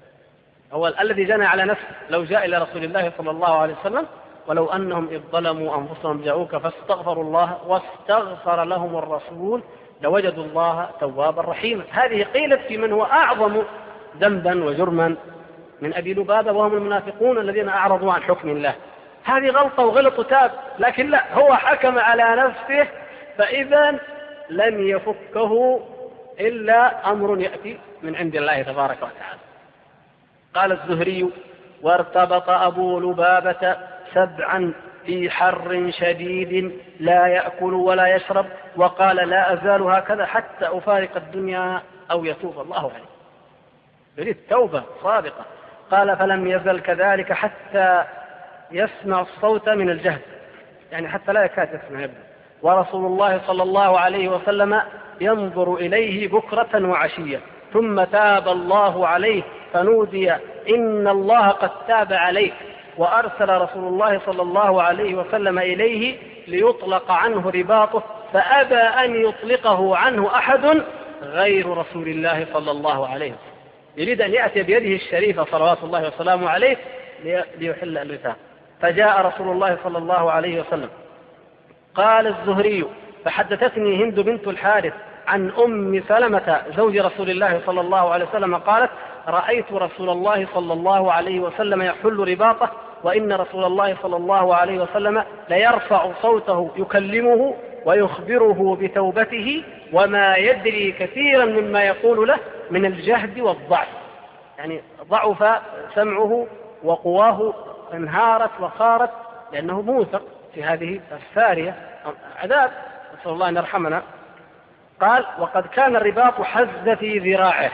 هو الذي جنى على نفسه، لو جاء إلى رسول الله صلى الله عليه وسلم ولو أنهم إذ ظلموا أنفسهم جاءوك فاستغفروا الله واستغفر لهم الرسول لوجدوا الله توابا رحيما. هذه قيلت في من هو أعظم ذنبا وجرما من أبي لبابة، وهم المنافقون الذين أعرضوا عن حكم الله. هذه غلطة وغلط تاب، لكن لا، هو حكم على نفسه، فإذا لن يفكه إلا أمر يأتي من عند الله تبارك وتعالى. قال الزهري وارتبط أبو لبابة 7 في حر شديد لا يأكل ولا يشرب، وقال لا أزال هكذا حتى أفارق الدنيا أو يتوب الله عليه. يريد توبة صادقة. قال فلم يزل كذلك حتى يسمع الصوت من الجهد، يعني حتى لا يكاد يسمع يبدأ. ورسول الله صلى الله عليه وسلم ينظر إليه بكرة وعشية، ثم تاب الله عليه فنودي إن الله قد تاب عليك، وأرسل رسول الله صلى الله عليه وسلم إليه ليطلق عنه رباطه، فأبى أن يطلقه عنه أحد غير رسول الله صلى الله عليه وسلم. يريد أن يأتي بيده الشريفة صلوات الله وسلامه عليه ليحل الرثاء. فجاء رسول الله صلى الله عليه وسلم. قال الزهري فحدثتني هند بنت الحارث عن أم سلمة زوج رسول الله صلى الله عليه وسلم قالت رأيت رسول الله صلى الله عليه وسلم يحل رباطه، وإن رسول الله صلى الله عليه وسلم ليرفع صوته يكلمه ويخبره بتوبته، وما يدري كثيرا مما يقول له من الجهد والضعف، يعني ضعف سمعه وقواه انهارت وخارت لأنه موثق في هذه السارية عذاب، نسأل الله أن يرحمنا. قال وقد كان الرباط حز في ذراعه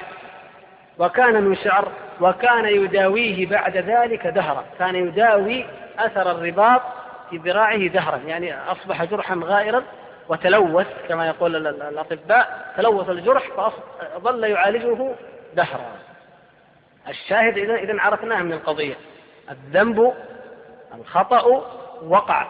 وكان من شعر، وكان يداويه بعد ذلك دهرا، كان يداوي أثر الرباط في ذراعه دهرا، يعني أصبح جرحا غائرا وتلوث كما يقول الأطباء، تلوث الجرح فظل يعالجه دهرا. الشاهد إذن عرفناه من القضية، الذنب الخطأ وقع،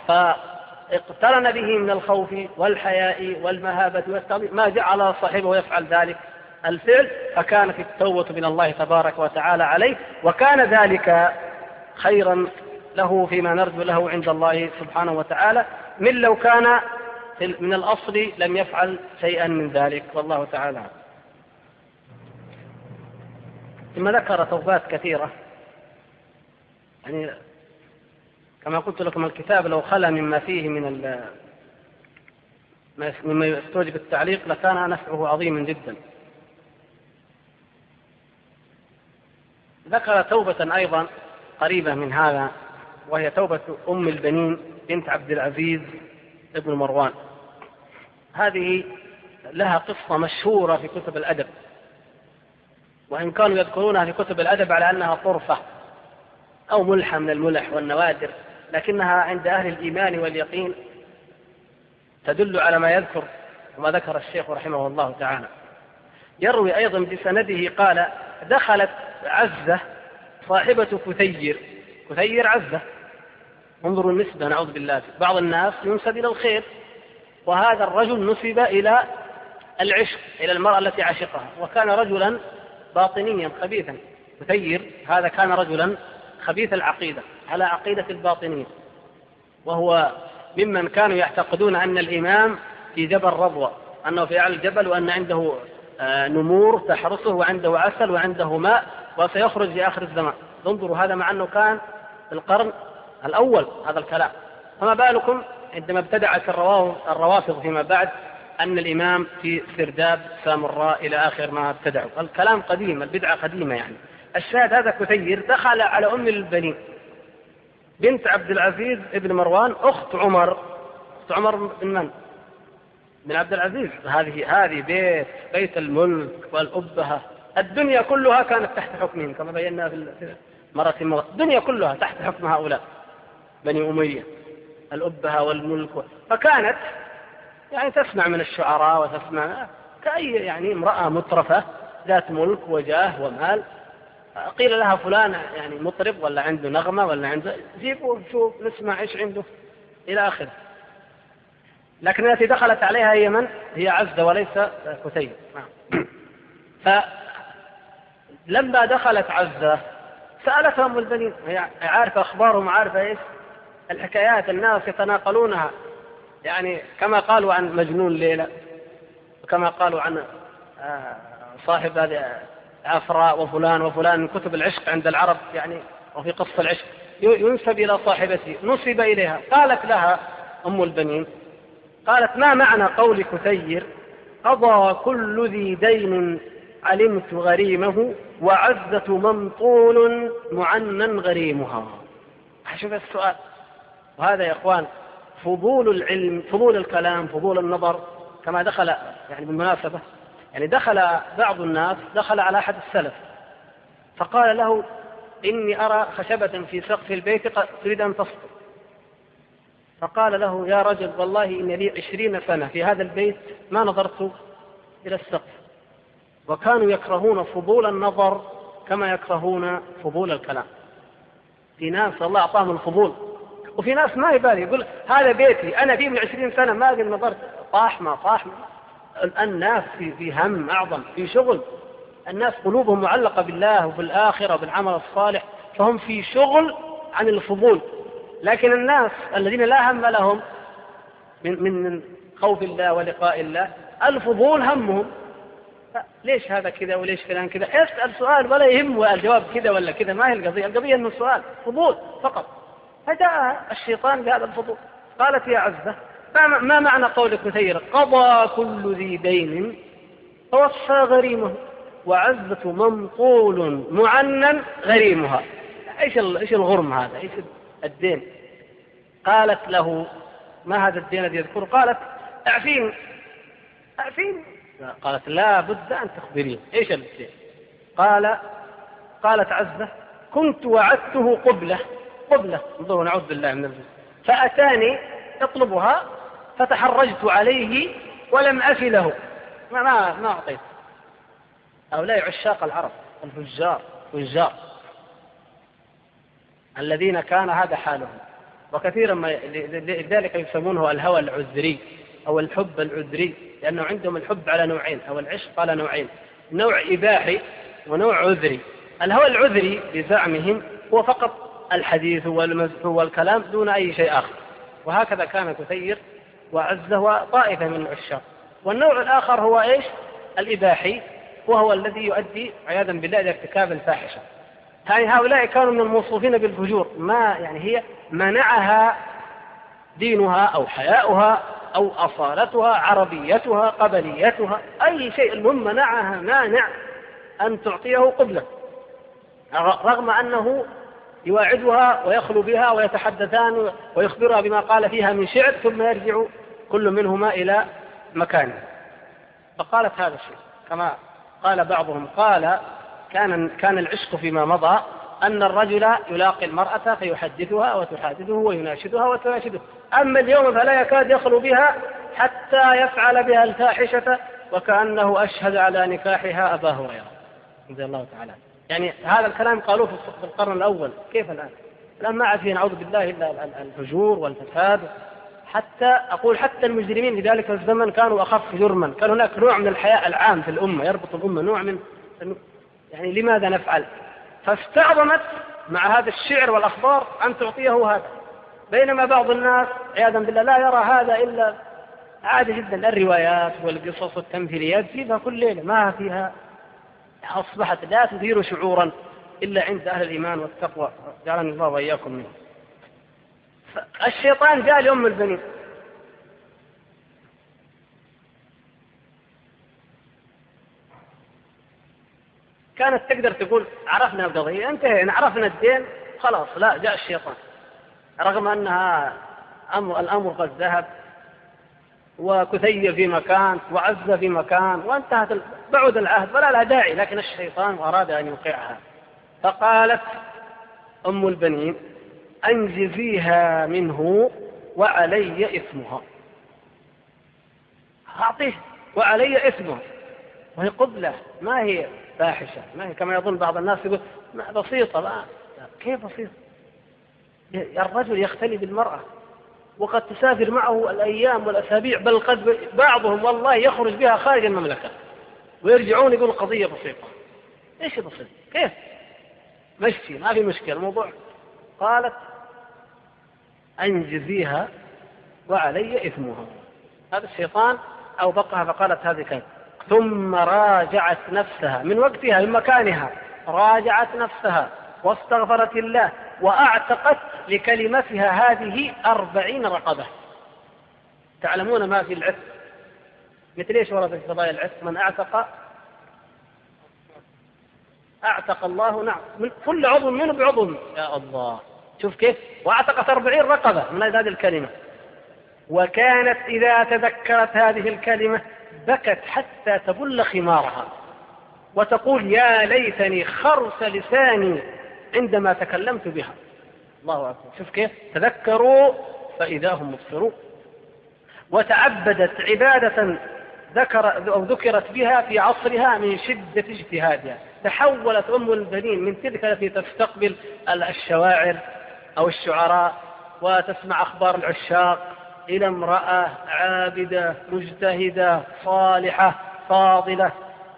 فاقترن به من الخوف والحياء والمهابة والتعظيم ما جعل صاحبه يفعل ذلك الفعل، فكانت التوبة من الله تبارك وتعالى عليه، وكان ذلك خيرا له فيما نرجو له عند الله سبحانه وتعالى من لو كان من الأصل لم يفعل شيئا من ذلك، والله تعالى. ثم ذكر توبات كثيرة، يعني كما قلت لكم الكتاب لو خلا مما فيه مما يستوجب التعليق لكان نفعه عظيما جدا. ذكر توبة أيضا قريبة من هذا، وهي توبة أم البنين بنت عبد العزيز ابن مروان. هذه لها قصة مشهورة في كتب الأدب، وإن كانوا يذكرونها في كتب الأدب على أنها طرفة أو ملحة من الملح والنوادر، لكنها عند أهل الإيمان واليقين تدل على ما يذكر وما ذكر الشيخ رحمه الله تعالى. يروي أيضا بسنده قال: دخلت عزة صاحبة كثير عزة. انظروا النسبة، نعوذ بالله، بعض الناس ينسب إلى الخير، وهذا الرجل نسب إلى العشق، إلى المرأة التي عشقها، وكان رجلا باطنيا خبيثا. كثير هذا كان رجلا خبيث العقيدة، على عقيدة الباطنية، وهو ممن كانوا يعتقدون أن الإمام في جبل رضوى، أنه في أعلى الجبل، وأن عنده نمور تحرسه، وعنده عسل، وعنده ماء، وسيخرج في آخر الزمان. انظروا هذا مع أنه كان في القرن الأول هذا الكلام، فما بالكم عندما ابتدعت الروافض فيما بعد أن الإمام في سرداب سامراء إلى آخر ما ابتدعوا. الكلام قديم، البدعة قديمة يعني. الشاهد هذا كثير دخل على أم البنين بنت عبد العزيز ابن مروان، أخت عمر بن من؟ بن عبد العزيز. هذه بيت الملك والأبهة، الدنيا كلها كانت تحت حكمهم كما بينا في مرة المرة. الدنيا كلها تحت حكم هؤلاء بني أمية، الأبهة والملك. فكانت يعني تسمع من الشعراء وتسمع كأي يعني امرأة مترفة ذات ملك وجاه ومال. قيل لها فلان يعني مطرب ولا عنده نغمة ولا عنده، جيبوا شوف نسمع إيش عنده إلى آخره. لكن التي دخلت عليها هي من؟ هي عزة وليس كثير. فلما دخلت عزة سألتها أم البنين، هي عارفة أخبارهم، عارفة إيش الحكايات، الناس يتناقلونها، يعني كما قالوا عن مجنون ليلى، وكما قالوا عن صاحب هذه عفراء وفلان وفلان من كتب العشق عند العرب يعني، وفي قصة العشق ينسب إلى صاحبته، نسب إليها. قالت لها أم البنين، قالت: ما معنى قول كثير: قضى كل ذي دين علمت غريمه، وعزة ممطول معنن غريمها. شوف السؤال، وهذا يا إخوان فضول العلم، فضول الكلام، فضول النظر. كما دخل يعني بالمناسبة، يعني دخل بعض الناس دخل على أحد السلف فقال له: إني أرى خشبة في سقف البيت تريد أن تسقط. فقال له: يا رجل والله إن لي 20 سنة في هذا البيت ما نظرت إلى السقف. وكانوا يكرهون فضول النظر كما يكرهون فضول الكلام. في ناس الله أعطاهم الفضول، وفي ناس ما يبالي، يقول هذا بيتي أنا فيه من 20 سنة ما قد نظرت، طاح ما. الناس في هم أعظم، في شغل. الناس قلوبهم معلقة بالله وبالآخرة وبالعمل الصالح، فهم في شغل عن الفضول. لكن الناس الذين لا هم لهم من خوف الله ولقاء الله، الفضول همهم. ليش هذا كذا وليش فلان كذا؟ يسأل سؤال ولا يهمه الجواب كذا ولا كذا، ما هي القضية إنه سؤال فضول فقط. فجاء الشيطان بهذا الفضول. قالت: يا عزة ما معنى قول كثير: قضى كل ذي دين فوفى غريمه، وعزة ممطول معنن غريمها. ايش الغرم هذا؟ ايش الدين؟ قالت له: ما هذا الدين الذي يذكره؟ قالت: اعفين. قالت: لا بد ان تخبرين ايش الدين. قالت عزة: كنت وعدته قبلة. انظروا، نعوذ بالله من الزنا. فأتاني يطلبها فتحرجت عليه ولم أفي له، ما أعطيت. هؤلاء عشاق العرب الفجار الذين كان هذا حالهم. وكثيرا ما لذلك يسمونه الهوى العذري أو الحب العذري، لأنه عندهم الحب على نوعين، أو العشق على نوعين: نوع إباحي ونوع عذري. الهوى العذري بزعمهم هو فقط الحديث والمزح والكلام دون أي شيء آخر. وهكذا كان كثير وعزة وطائفة من العشاق. والنوع الآخر هو إيش؟ الإباحي، وهو الذي يؤدي عياذا بالله إلى ارتكاب الفاحشة. هؤلاء كانوا من الموصوفين بالفجور، ما يعني هي منعها دينها أو حياؤها أو أصالتها، عربيتها، قبليتها، أي شيء، المهم منعها مانع أن تعطيه قبلة، رغم أنه يواعدها ويخلو بها ويتحدثان ويخبرها بما قال فيها من شعر، ثم يرجع كل منهما إلى مكانه. فقالت هذا الشيء كما قال بعضهم، قال كان العشق فيما مضى أن الرجل يلاقي المرأة فيحدثها وتحادثه ويناشدها وتناشده، أما اليوم فلا يكاد يخلو بها حتى يفعل بها الفاحشة وكأنه أشهد على نكاحها أبا هريرة رضي الله تعالى. يعني هذا الكلام قالوه في القرن الأول، كيف الآن؟ الآن ما عاد فيه نعوذ بالله إلا الفجور والفساد. حتى المجرمين في ذلك الزمن كانوا أخف جرما، كان هناك نوع من الحياء العام في الأمة يربط الأمة، نوع من يعني لماذا نفعل؟ فاستعظمت مع هذا الشعر والأخبار أن تعطيه هذا، بينما بعض الناس عياذا بالله لا يرى هذا إلا عادي جدا. الروايات والقصص والتمثيليات فيها كل ليلة ما فيها، أصبحت لا تثير شعورا إلا عند أهل الإيمان والتقوى، جعلني الله وإياكم منه. الشيطان جاء لأم البنين كانت تقدر تقول عرفنا القضية انتهينا، عرفنا الدين خلاص، لا، جاء الشيطان رغم أنها الأمر قد ذهب وكثي في مكان وعز في مكان وانتهت بعد العهد ولا لها داعي، لكن الشيطان أراد أن يوقعها. فقالت أم البنين أنجزيها منه وعلي إثمها، أعطيه وعلي إثمها، وهي قبلة ما هي فاحشة، ما هي كما يظن بعض الناس يقول بسيطة. لا، كيف بسيطة؟ الرجل يختلي بالمرأة وقد تسافر معه الأيام والأسابيع، بل قد بعضهم والله يخرج بها خارج المملكة ويرجعون يقول القضية بسيطة. إيش بسيط؟ كيف؟ مشي ما في مشكلة الموضوع. قالت أنجزيها وعلي إثمها. هذا الشيطان أوبقها فقالت هذه كانت، ثم راجعت نفسها من وقتها من مكانها، راجعت نفسها واستغفرت الله وأعتقت لكلمتها هذه 40 رقبة. تعلمون ما في العتق مثل ايش ورد في قضايا العتق؟ من أعتق الله، نعم، من كل عضو منه بعضو. يا الله، شوف كيف، وأعتقت 40 رقبة من هذه الكلمة. وكانت إذا تذكرت هذه الكلمة بكت حتى تبل خمارها وتقول يا ليتني خرس لساني عندما تكلمت بها. الله أكبر، شوف كيف تذكروا فإذا هم مبصرون. وتعبدت عبادة ذكرت بها في عصرها من شدة اجتهادها. تحولت أم البنين من تلك التي تستقبل الشواعر أو الشعراء وتسمع أخبار العشاق إلى امرأة عابدة مجتهدة صالحة فاضلة.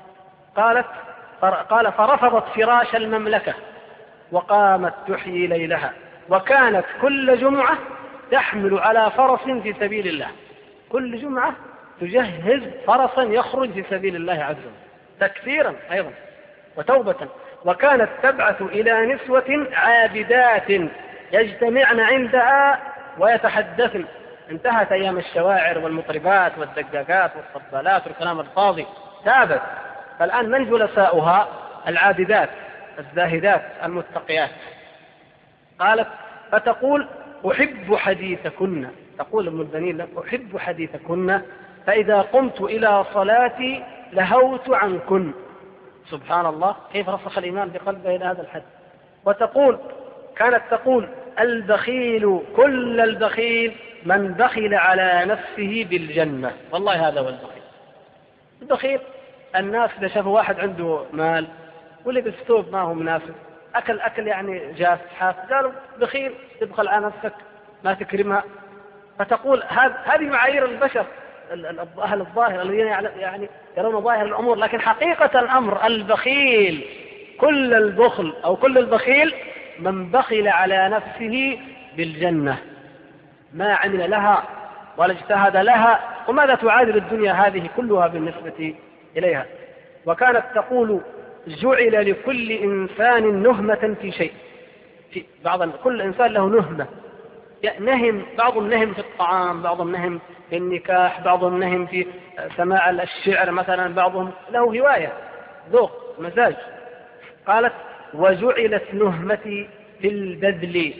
قال فرفضت فراش المملكة وقامت تحيي ليلها، وكانت كل جمعة تحمل على فرس في سبيل الله، كل جمعة تجهز فرسا يخرج في سبيل الله عز وجل تكثيرا أيضا وتوبة. وكانت تبعث إلى نسوة عابدات يجتمعن عندها ويتحدثن. انتهت أيام الشواعر والمطربات والدقاقات والصبالات والكلام الفاضي، تابت. فالآن من جلساؤها؟ العابدات الزاهدات المتقيات. قالت فتقول أحب حديثكن، تقول ام البنين أحب حديثكن، فإذا قمت إلى صلاتي لهوت عنكن. سبحان الله، كيف رسخ الإيمان بقلبه إلى هذا الحد. وتقول كانت تقول البخيل كل البخيل من بخل على نفسه بالجنة. والله هذا هو البخيل. البخيل الناس إذا شافوا واحد عنده مال واللي بالثوب ما هو مناسب، أكل يعني جاف حاف، قالوا بخيل، تبخل على نفسك ما تكرمها. فتقول هذه معايير البشر أهل الظاهر الذين يعني يرون ظاهر الأمور، لكن حقيقة الأمر البخيل كل البخل أو كل البخيل من بخل على نفسه بالجنة، ما عمل لها ولا اجتهد لها، وماذا تعادل الدنيا هذه كلها بالنسبة إليها. وكانت تقول جعل لكل إنسان نهمة في شيء، كل إنسان له نهمة، نهم، بعضهم نهم في الطعام، بعضهم نهم في النكاح، بعضهم نهم في سماع الشعر مثلا، بعضهم له هواية ذوق مزاج. قالت وجعلت نهمتي في البذل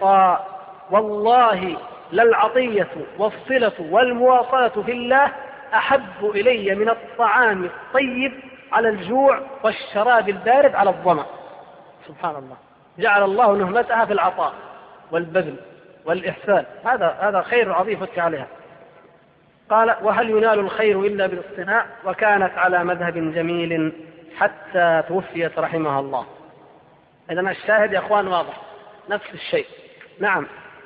والإعطاء، والله للعطية والصلة والمواصلة في الله أحب إلي من الطعام الطيب على الجوع والشراب البارد على الظمأ. سبحان الله، جعل الله نهمتها في العطاء والبذل والإحسان، هذا خير عظيم فك عليها. قال: وهل ينال الخير إلا بالاصطناع؟ وكانت على مذهب جميل حتى توفيت رحمها الله. إذن الشاهد يا أخوان واضح، نفس الشيء. نعم،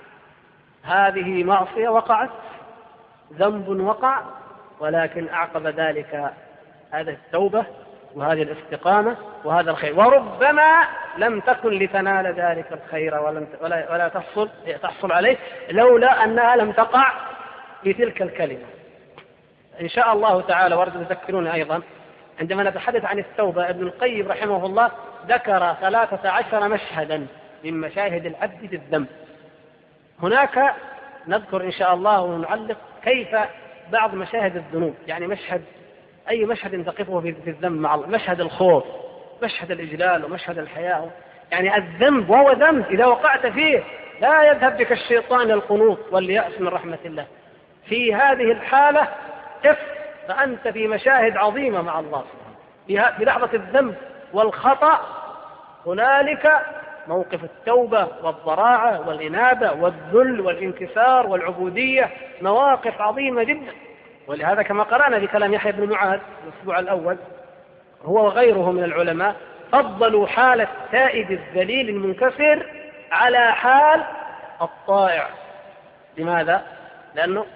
هذه معصية وقعت، ذنب وقع، ولكن أعقب ذلك هذه التوبة وهذه الاستقامة وهذا الخير، وربما لم تكن لتنال ذلك الخير ولا تحصل عليه لولا أنها لم تقع بتلك الكلمة. إن شاء الله تعالى، ورد تذكرون أيضا عندما نتحدث عن التوبة، ابن القيم رحمه الله ذكر 13 مشهدا من مشاهد العبد في الذنب. هناك نذكر إن شاء الله ونعلق كيف بعض مشاهد الذنوب، يعني أي مشهد تقفه في الذنب مع الله، مشهد الخوف، مشهد الإجلال، ومشهد الحياة. يعني الذنب وهو ذنب إذا وقعت فيه لا يذهب بك الشيطان القنوط واليأس من رحمة الله. في هذه الحالة فأنت في مشاهد عظيمة مع الله سبحانه. في لحظة الذنب والخطأ هنالك موقف التوبة والضراعة والإنابة والذل والانكسار والعبودية، مواقف عظيمة جدا. ولهذا كما قرأنا في كلام يحيى بن معاذ الأسبوع الأول، هو وغيره من العلماء فضلوا حال التائب الذليل المنكسر على حال الطائع. لماذا؟ لأنه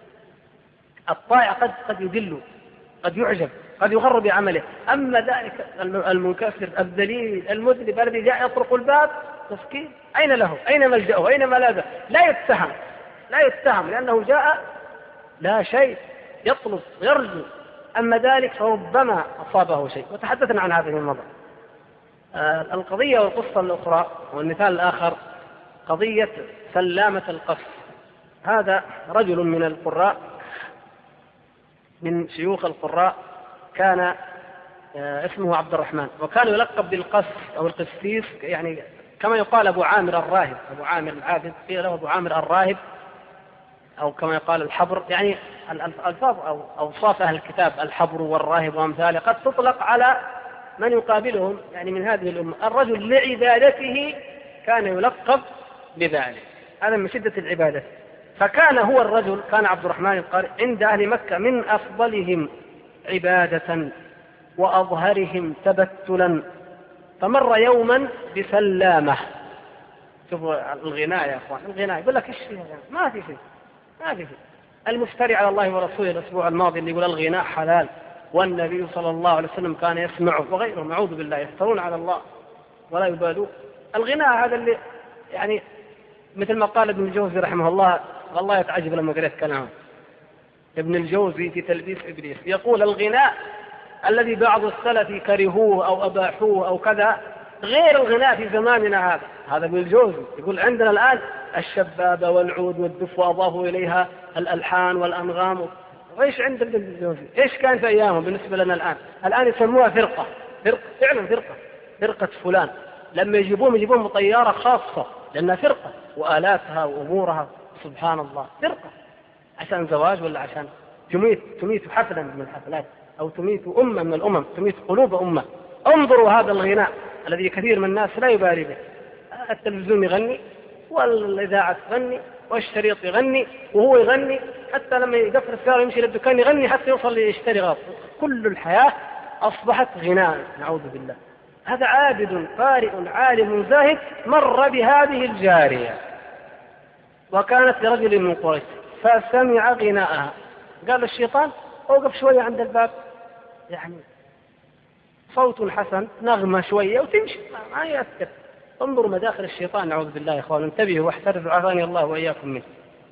الطائع قد يذل، قد يعجب، قد يغر بعمله. أما ذلك المنكسر الذليل المذنب الذي جاء يطرق الباب مسكين، أين له؟ أين ملجأه؟ أين ملاذه؟ لا يتهم لأنه جاء لا شيء، يطلب ويرجو. أما ذلك فربما أصابه شيء، وتحدثنا عن هذه الموضوع. القضية والقصة الأخرى والمثال الآخر قضية سلامة القصر. هذا رجل من القراء، من شيوخ القراء، كان اسمه عبد الرحمن، وكان يلقب بالقس أو القسيس، يعني كما يقال أبو عامر الراهب، أبو عامر العابد، قيل له أبو عامر الراهب، أو كما يقال الحبر. يعني الألفاظ أو أوصاف أهل الكتاب الحبر والراهب وأمثاله قد تطلق على من يقابلهم يعني من هذه الأمة. الرجل لعبادته كان يلقب بذلك، هذا من شدة العبادة. فكان هو الرجل، كان عبد الرحمن القارئ عند أهل مكة من أفضلهم عبادة وأظهرهم تبتلا. فمر يوما بسلامة. شوفوا الغناء يا أخوان، الغناء يقول لك إيش فيها؟ ما في شيء. المفتري على الله ورسوله الأسبوع الماضي اللي يقول الغناء حلال والنبي صلى الله عليه وسلم كان يسمعه، وغيرهم أعوذ بالله يفترون على الله ولا يبالون. الغناء هذا اللي يعني مثل ما قال ابن الجوزي رحمه الله، والله يتعجب لما قرأت كلامه. ابن الجوزي في تلبيس إبليس يقول الغناء الذي بعض السلف كرهوه أو أباحوه أو كذا غير الغناء في زماننا هذا ابن الجوزي يقول عندنا الآن الشبابة والعود والدف وأضافوا إليها الألحان والأنغام. وإيش عند ابن الجوزي؟ إيش كان في أيامه بالنسبة لنا الآن يسموها فرقة، فعلا فرقة فلان. لما يجيبون بطيارة خاصة لأنها فرقة وآلاتها وأمورها، سبحان الله، فرقة عشان زواج ولا عشان تميت حفلا من الحفلات أو تميت أمة من الأمم، تميت قلوب أمة. انظروا هذا الغناء الذي كثير من الناس لا يبالي به. التلفزيون يغني والإذاعة تغني والشريط يغني وهو يغني، حتى لما يقفل السيارة يمشي للدكان يغني حتى يوصل ليشتري غاض. كل الحياة أصبحت غناء، نعوذ بالله. هذا عابد قارئ عالم زاهد مر بهذه الجارية وكانت لرجل من قريش فسمع غناءها، قال الشيطان اوقف شوية عند الباب، يعني صوت حسن، نغمة شوية وتمشي، ما يأثر. انظروا مداخل الشيطان، نعوذ بالله يا اخوان، انتبهوا واحترزوا، عافاني الله وإياكم منه.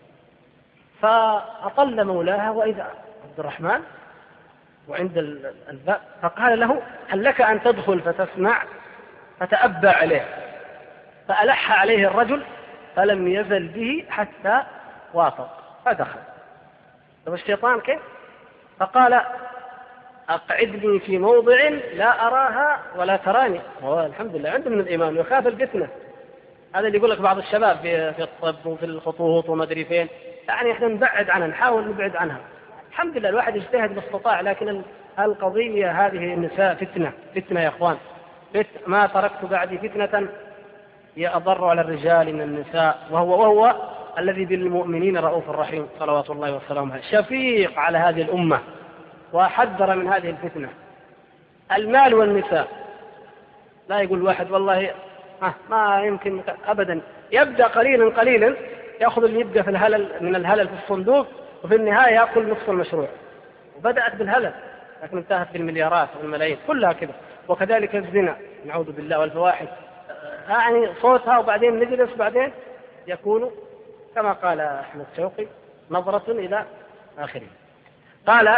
فأطل مولاها وإذا عبد الرحمن وعند الباب، فقال له هل لك أن تدخل فتسمع؟ فتأبى عليه، فألح عليه الرجل فلم يزل به حتى وافق فدخل. طب الشيطان كيف؟ فقال أقعدني في موضع لا أراها ولا تراني. هو الحمد لله عنده من الإيمان ويخاف الفتنة. هذا اللي يقول لك بعض الشباب في الطب وفي الخطوط وما أدري فين، يعني إحنا نبعد عنها، نحاول نبعد عنها. الحمد لله الواحد يجتهد ما استطاع، لكن القضية هذه النساء فتنة يا إخوان. ما تركت بعدي فتنة هي أضر على الرجال من النساء، وهو الذي بالمؤمنين رؤوف رحيم صلوات الله وسلامه، شفيق على هذه الأمة وحذر من هذه الفتنة. المال والنساء، لا يقول واحد والله ما يمكن أبدا، يبدأ قليلا يأخذ اللي يبقى في الهلل من الهلل في الصندوق، وفي النهاية يأكل نصف المشروع. وبدأت بالهلل لكن انتهت بالمليارات والملايين كلها كذا. وكذلك الزنا نعوذ بالله والفواحش، يعني صوتها وبعدين نجلس بعدين يكون كما قال أحمد شوقي نظرة إلى آخره. قال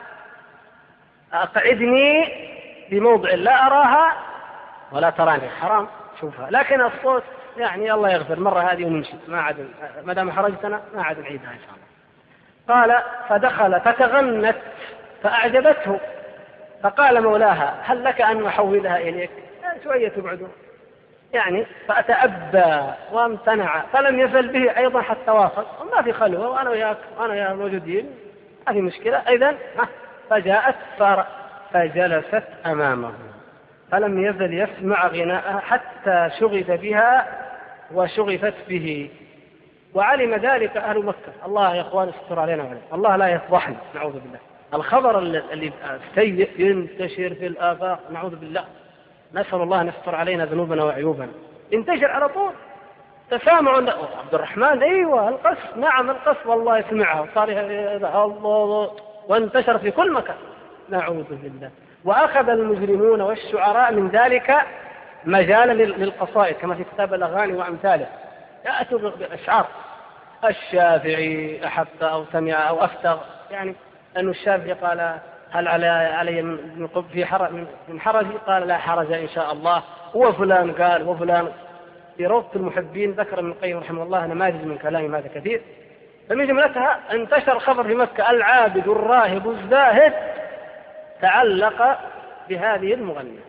أقعدني بموضع لا أراها ولا تراني، حرام شوفها، لكن الصوت يعني الله يغفر، مرة هذه ونمشي، ما عاد ما دام حرجتنا ما عاد نعيدها إن شاء الله. قال فدخل فتغنت فأعجبته، فقال مولاها هل لك أن أحولها إليك؟ شوية تبعده يعني، فأتأبى وامتنع، فلم يزل به أيضا حتى وافق، وما في خلوة وأنا وياك وأنا ويا موجودين ما في مشكلة. إذن فجاءت فجلست أمامه، فلم يزل يسمع غناءها حتى شغف بها وشغفت به، وعلم ذلك أهل مكة. الله يا إخوان استر علينا وعلينا، الله لا يفضحنا نعوذ بالله. الخبر اللي السيء ينتشر في الآفاق نعوذ بالله، نسأل الله أن يستر علينا ذنوبنا وعيوبنا، ينتشر على طول. تسامع عبد الرحمن أيوة القصف، نعم القصف والله سمعها وصار الله، وانتشر في كل مكان نعوذ بالله. وأخذ المجرمون والشعراء من ذلك مجالا للقصائد كما في كتاب الأغاني وأمثاله، يأتوا بأشعار. الشافعي أحب أو سمع أو أفتغ، يعني أن الشافعي قال هل علي من حرج؟ قال لا حرج إن شاء الله. وفلان قال وفلان. في روضة المحبين ذكر ابن القيم رحمه الله نماذج من كلام هذا كثير. فمن جملتها انتشر خبر في مكة العابد الراهب الزاهد تعلق بهذه المغنية،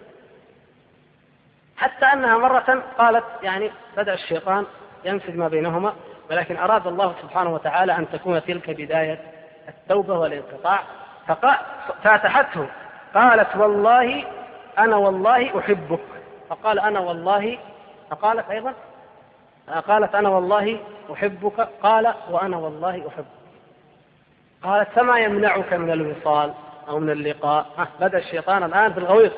حتى أنها مرة قالت يعني بدأ الشيطان ينسج ما بينهما، ولكن أراد الله سبحانه وتعالى أن تكون تلك بداية التوبة والانقطاع، فاتحته قالت والله أنا والله أحبك، فقال أنا والله، فقالت أيضا قالت أنا والله أحبك، قال وأنا والله أحبك. قالت فما يمنعك من الوصال أو من اللقاء؟ بدأ الشيطان الآن في الغويط.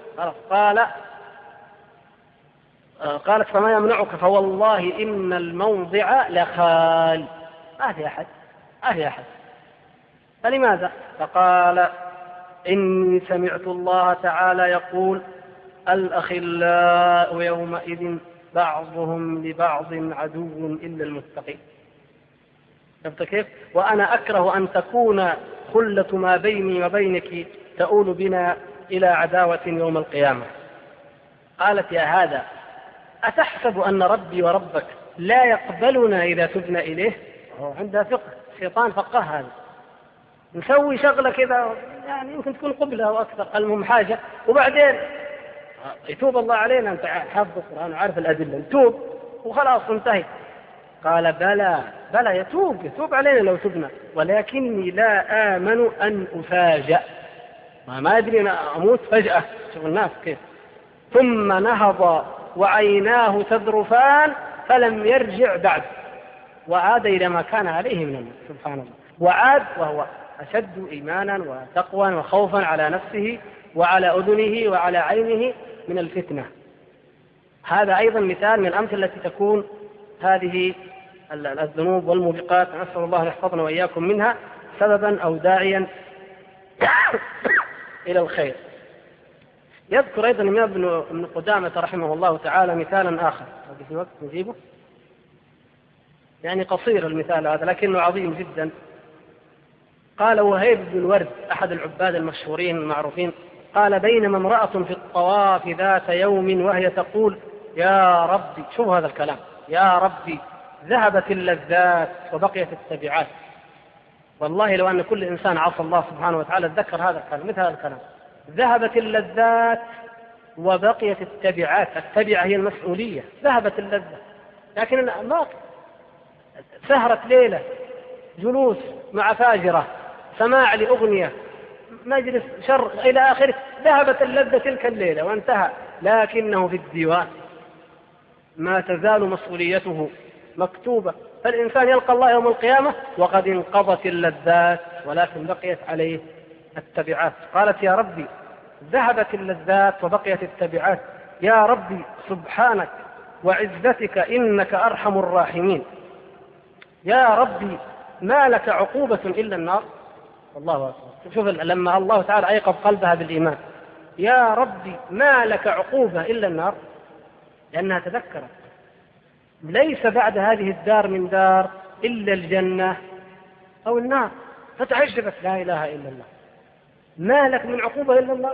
قالت فما يمنعك؟ فوالله إن الموضع لخال، ما في أحد. فلماذا؟ فقال إني سمعت الله تعالى يقول الأخلاء يومئذ بعضهم لبعض عدو إلا المتقين. شفت كيف؟ وأنا أكره أن تكون خلة ما بيني وبينك تؤول بنا إلى عداوة يوم القيامة. قالت يا هذا أتحسب أن ربي وربك لا يقبلنا إذا تبنا إليه؟ عندها فقه، شيطان فقه هذا، نسوي شغلة كذا يعني يمكن تكون قبلها وأكثر، المهم حاجة وبعدين يتوب الله علينا، أنت حافظ القرآن وعارف الأدلة، نتوب وخلاص انتهي. قال بلى يتوب علينا لو تبنا، ولكني لا آمن أن أفاجأ، ما أدري أنا أموت فجأة، شوف الناس كيف. ثم نهض وعيناه تذرفان فلم يرجع بعد، وعاد إلى ما كان عليه من الناس سبحان الله، وعاد وهو أشد إيمانا وتقوى وخوفا على نفسه وعلى أذنه وعلى عينه من الفتنة. هذا أيضا مثال من الأمثلة التي تكون هذه الذنوب والموبقات، نسأل الله أن يحفظنا وإياكم منها، سببا أو داعيا إلى الخير. يذكر أيضا الإمام ابن قدامة رحمه الله تعالى مثالا آخر، في وقت نجيبه، يعني قصير المثال هذا لكنه عظيم جدا. قال وهيب بن الورد أحد العباد المشهورين المعروفين، قال بينما امرأة في الطواف ذات يوم وهي تقول يا ربي، شوف هذا الكلام، يا ربي ذهبت اللذات وبقيت التبعات. والله لو أن كل إنسان عصى الله سبحانه وتعالى ذكر هذا الكلام، مثل هذا الكلام، ذهبت اللذات وبقيت التبعات. التبعة هي المسؤولية، ذهبت اللذة لكن ما سهرت ليلة جلوس مع فاجرة سماع لأغنية، مجلس شر إلى آخره، ذهبت اللذة تلك الليلة وانتهى. لكنه في الديوان ما تزال مسؤوليته مكتوبة، فالإنسان يلقى الله يوم القيامة وقد انقضت اللذات ولكن بقيت عليه التبعات. قالت يا ربي ذهبت اللذات وبقيت التبعات، يا ربي سبحانك وعزتك إنك أرحم الراحمين، يا ربي ما لك عقوبة إلا النار. الله أكبر. شوف لما الله تعالى أيقظ قلبها بالإيمان، يا ربي ما لك عقوبة إلا النار، لأنها تذكرت ليس بعد هذه الدار من دار إلا الجنة أو النار، فتعجبت لا إله إلا الله، ما لك من عقوبة إلا الله،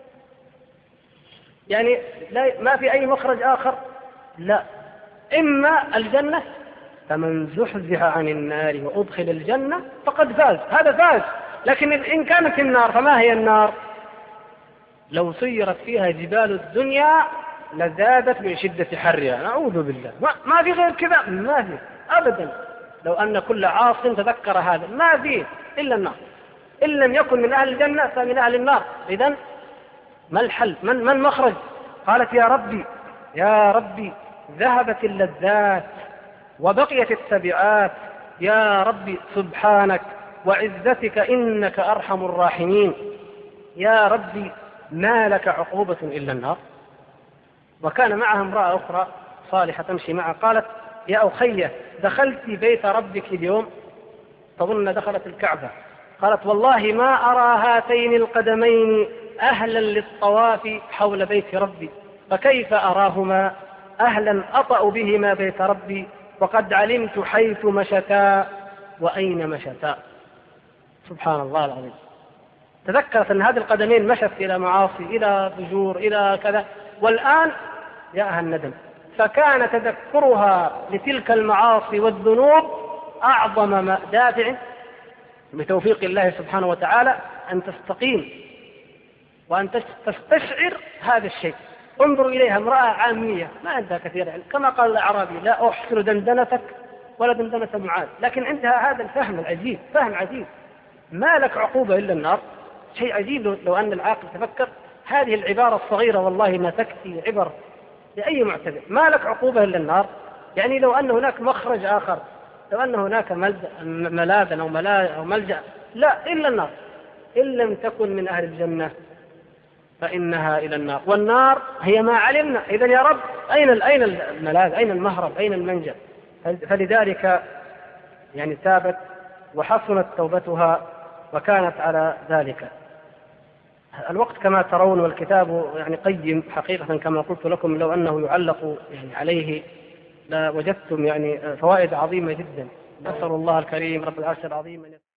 يعني ما في أي مخرج آخر، لا، إما الجنة، فمن زحزح عن النار وأدخل الجنة فقد فاز، هذا فاز. لكن إن كانت النار فما هي النار؟ لو سيرت فيها جبال الدنيا لزادت من شدة حرها، نعوذ بالله، ما في غير كذا، ما في أبدا. لو أن كل عاص تذكر هذا ما فيه إلا النار، إن لم يكن من أهل الجنة فمن أهل النار. إذن ما الحل؟ ما المخرج؟ قالت يا ربي ذهبت اللذات وبقيت التبعات، يا ربي سبحانك وعزتك إنك أرحم الراحمين، يا ربي ما لك عقوبة إلا النار. وكان معها امرأة أخرى صالحة تمشي معها، قالت يا أخية دخلت بيت ربك اليوم؟ تظن دخلت الكعبة. قالت والله ما أرى هاتين القدمين أهلا للطواف حول بيت ربي، فكيف أراهما أهلا أطأ بهما بيت ربي وقد علمت حيث مشتا وأين مشتا. سبحان الله العظيم. تذكرت أن هذه القدمين مشت إلى معاصي، إلى فجور، إلى كذا، والآن جاءها الندم، فكان تذكرها لتلك المعاصي والذنوب أعظم دافع بتوفيق الله سبحانه وتعالى أن تستقيم وأن تستشعر هذا الشيء. انظروا إليها امرأة عامية ما عندها كثير علم، كما قال الأعرابي لا أحسن دندنتك ولا دندنة معاذ، لكن عندها هذا الفهم العجيب، فهم عجيب، ما لك عقوبة إلا النار. شيء عجيب لو أن العاقل تفكر هذه العبارة الصغيرة، والله ما تكفي عبر لأي معتبر. ما لك عقوبة إلا النار، يعني لو أن هناك مخرج آخر، لو أن هناك ملاذا أو ملجأ، لا، إلا النار. إن لم تكن من أهل الجنة فإنها إلى النار، والنار هي ما علمنا. إذن يا رب أين الملاذ، أين المهرب، أين المنجأ؟ فلذلك يعني تابت وحسنت توبتها وكانت على ذلك. الوقت كما ترون والكتاب يعني قيم حقيقة كما قلت لكم، لو أنه يعلق يعني عليه لوجدتم يعني فوائد عظيمة جدا. نسأل الله الكريم رب العرش العظيم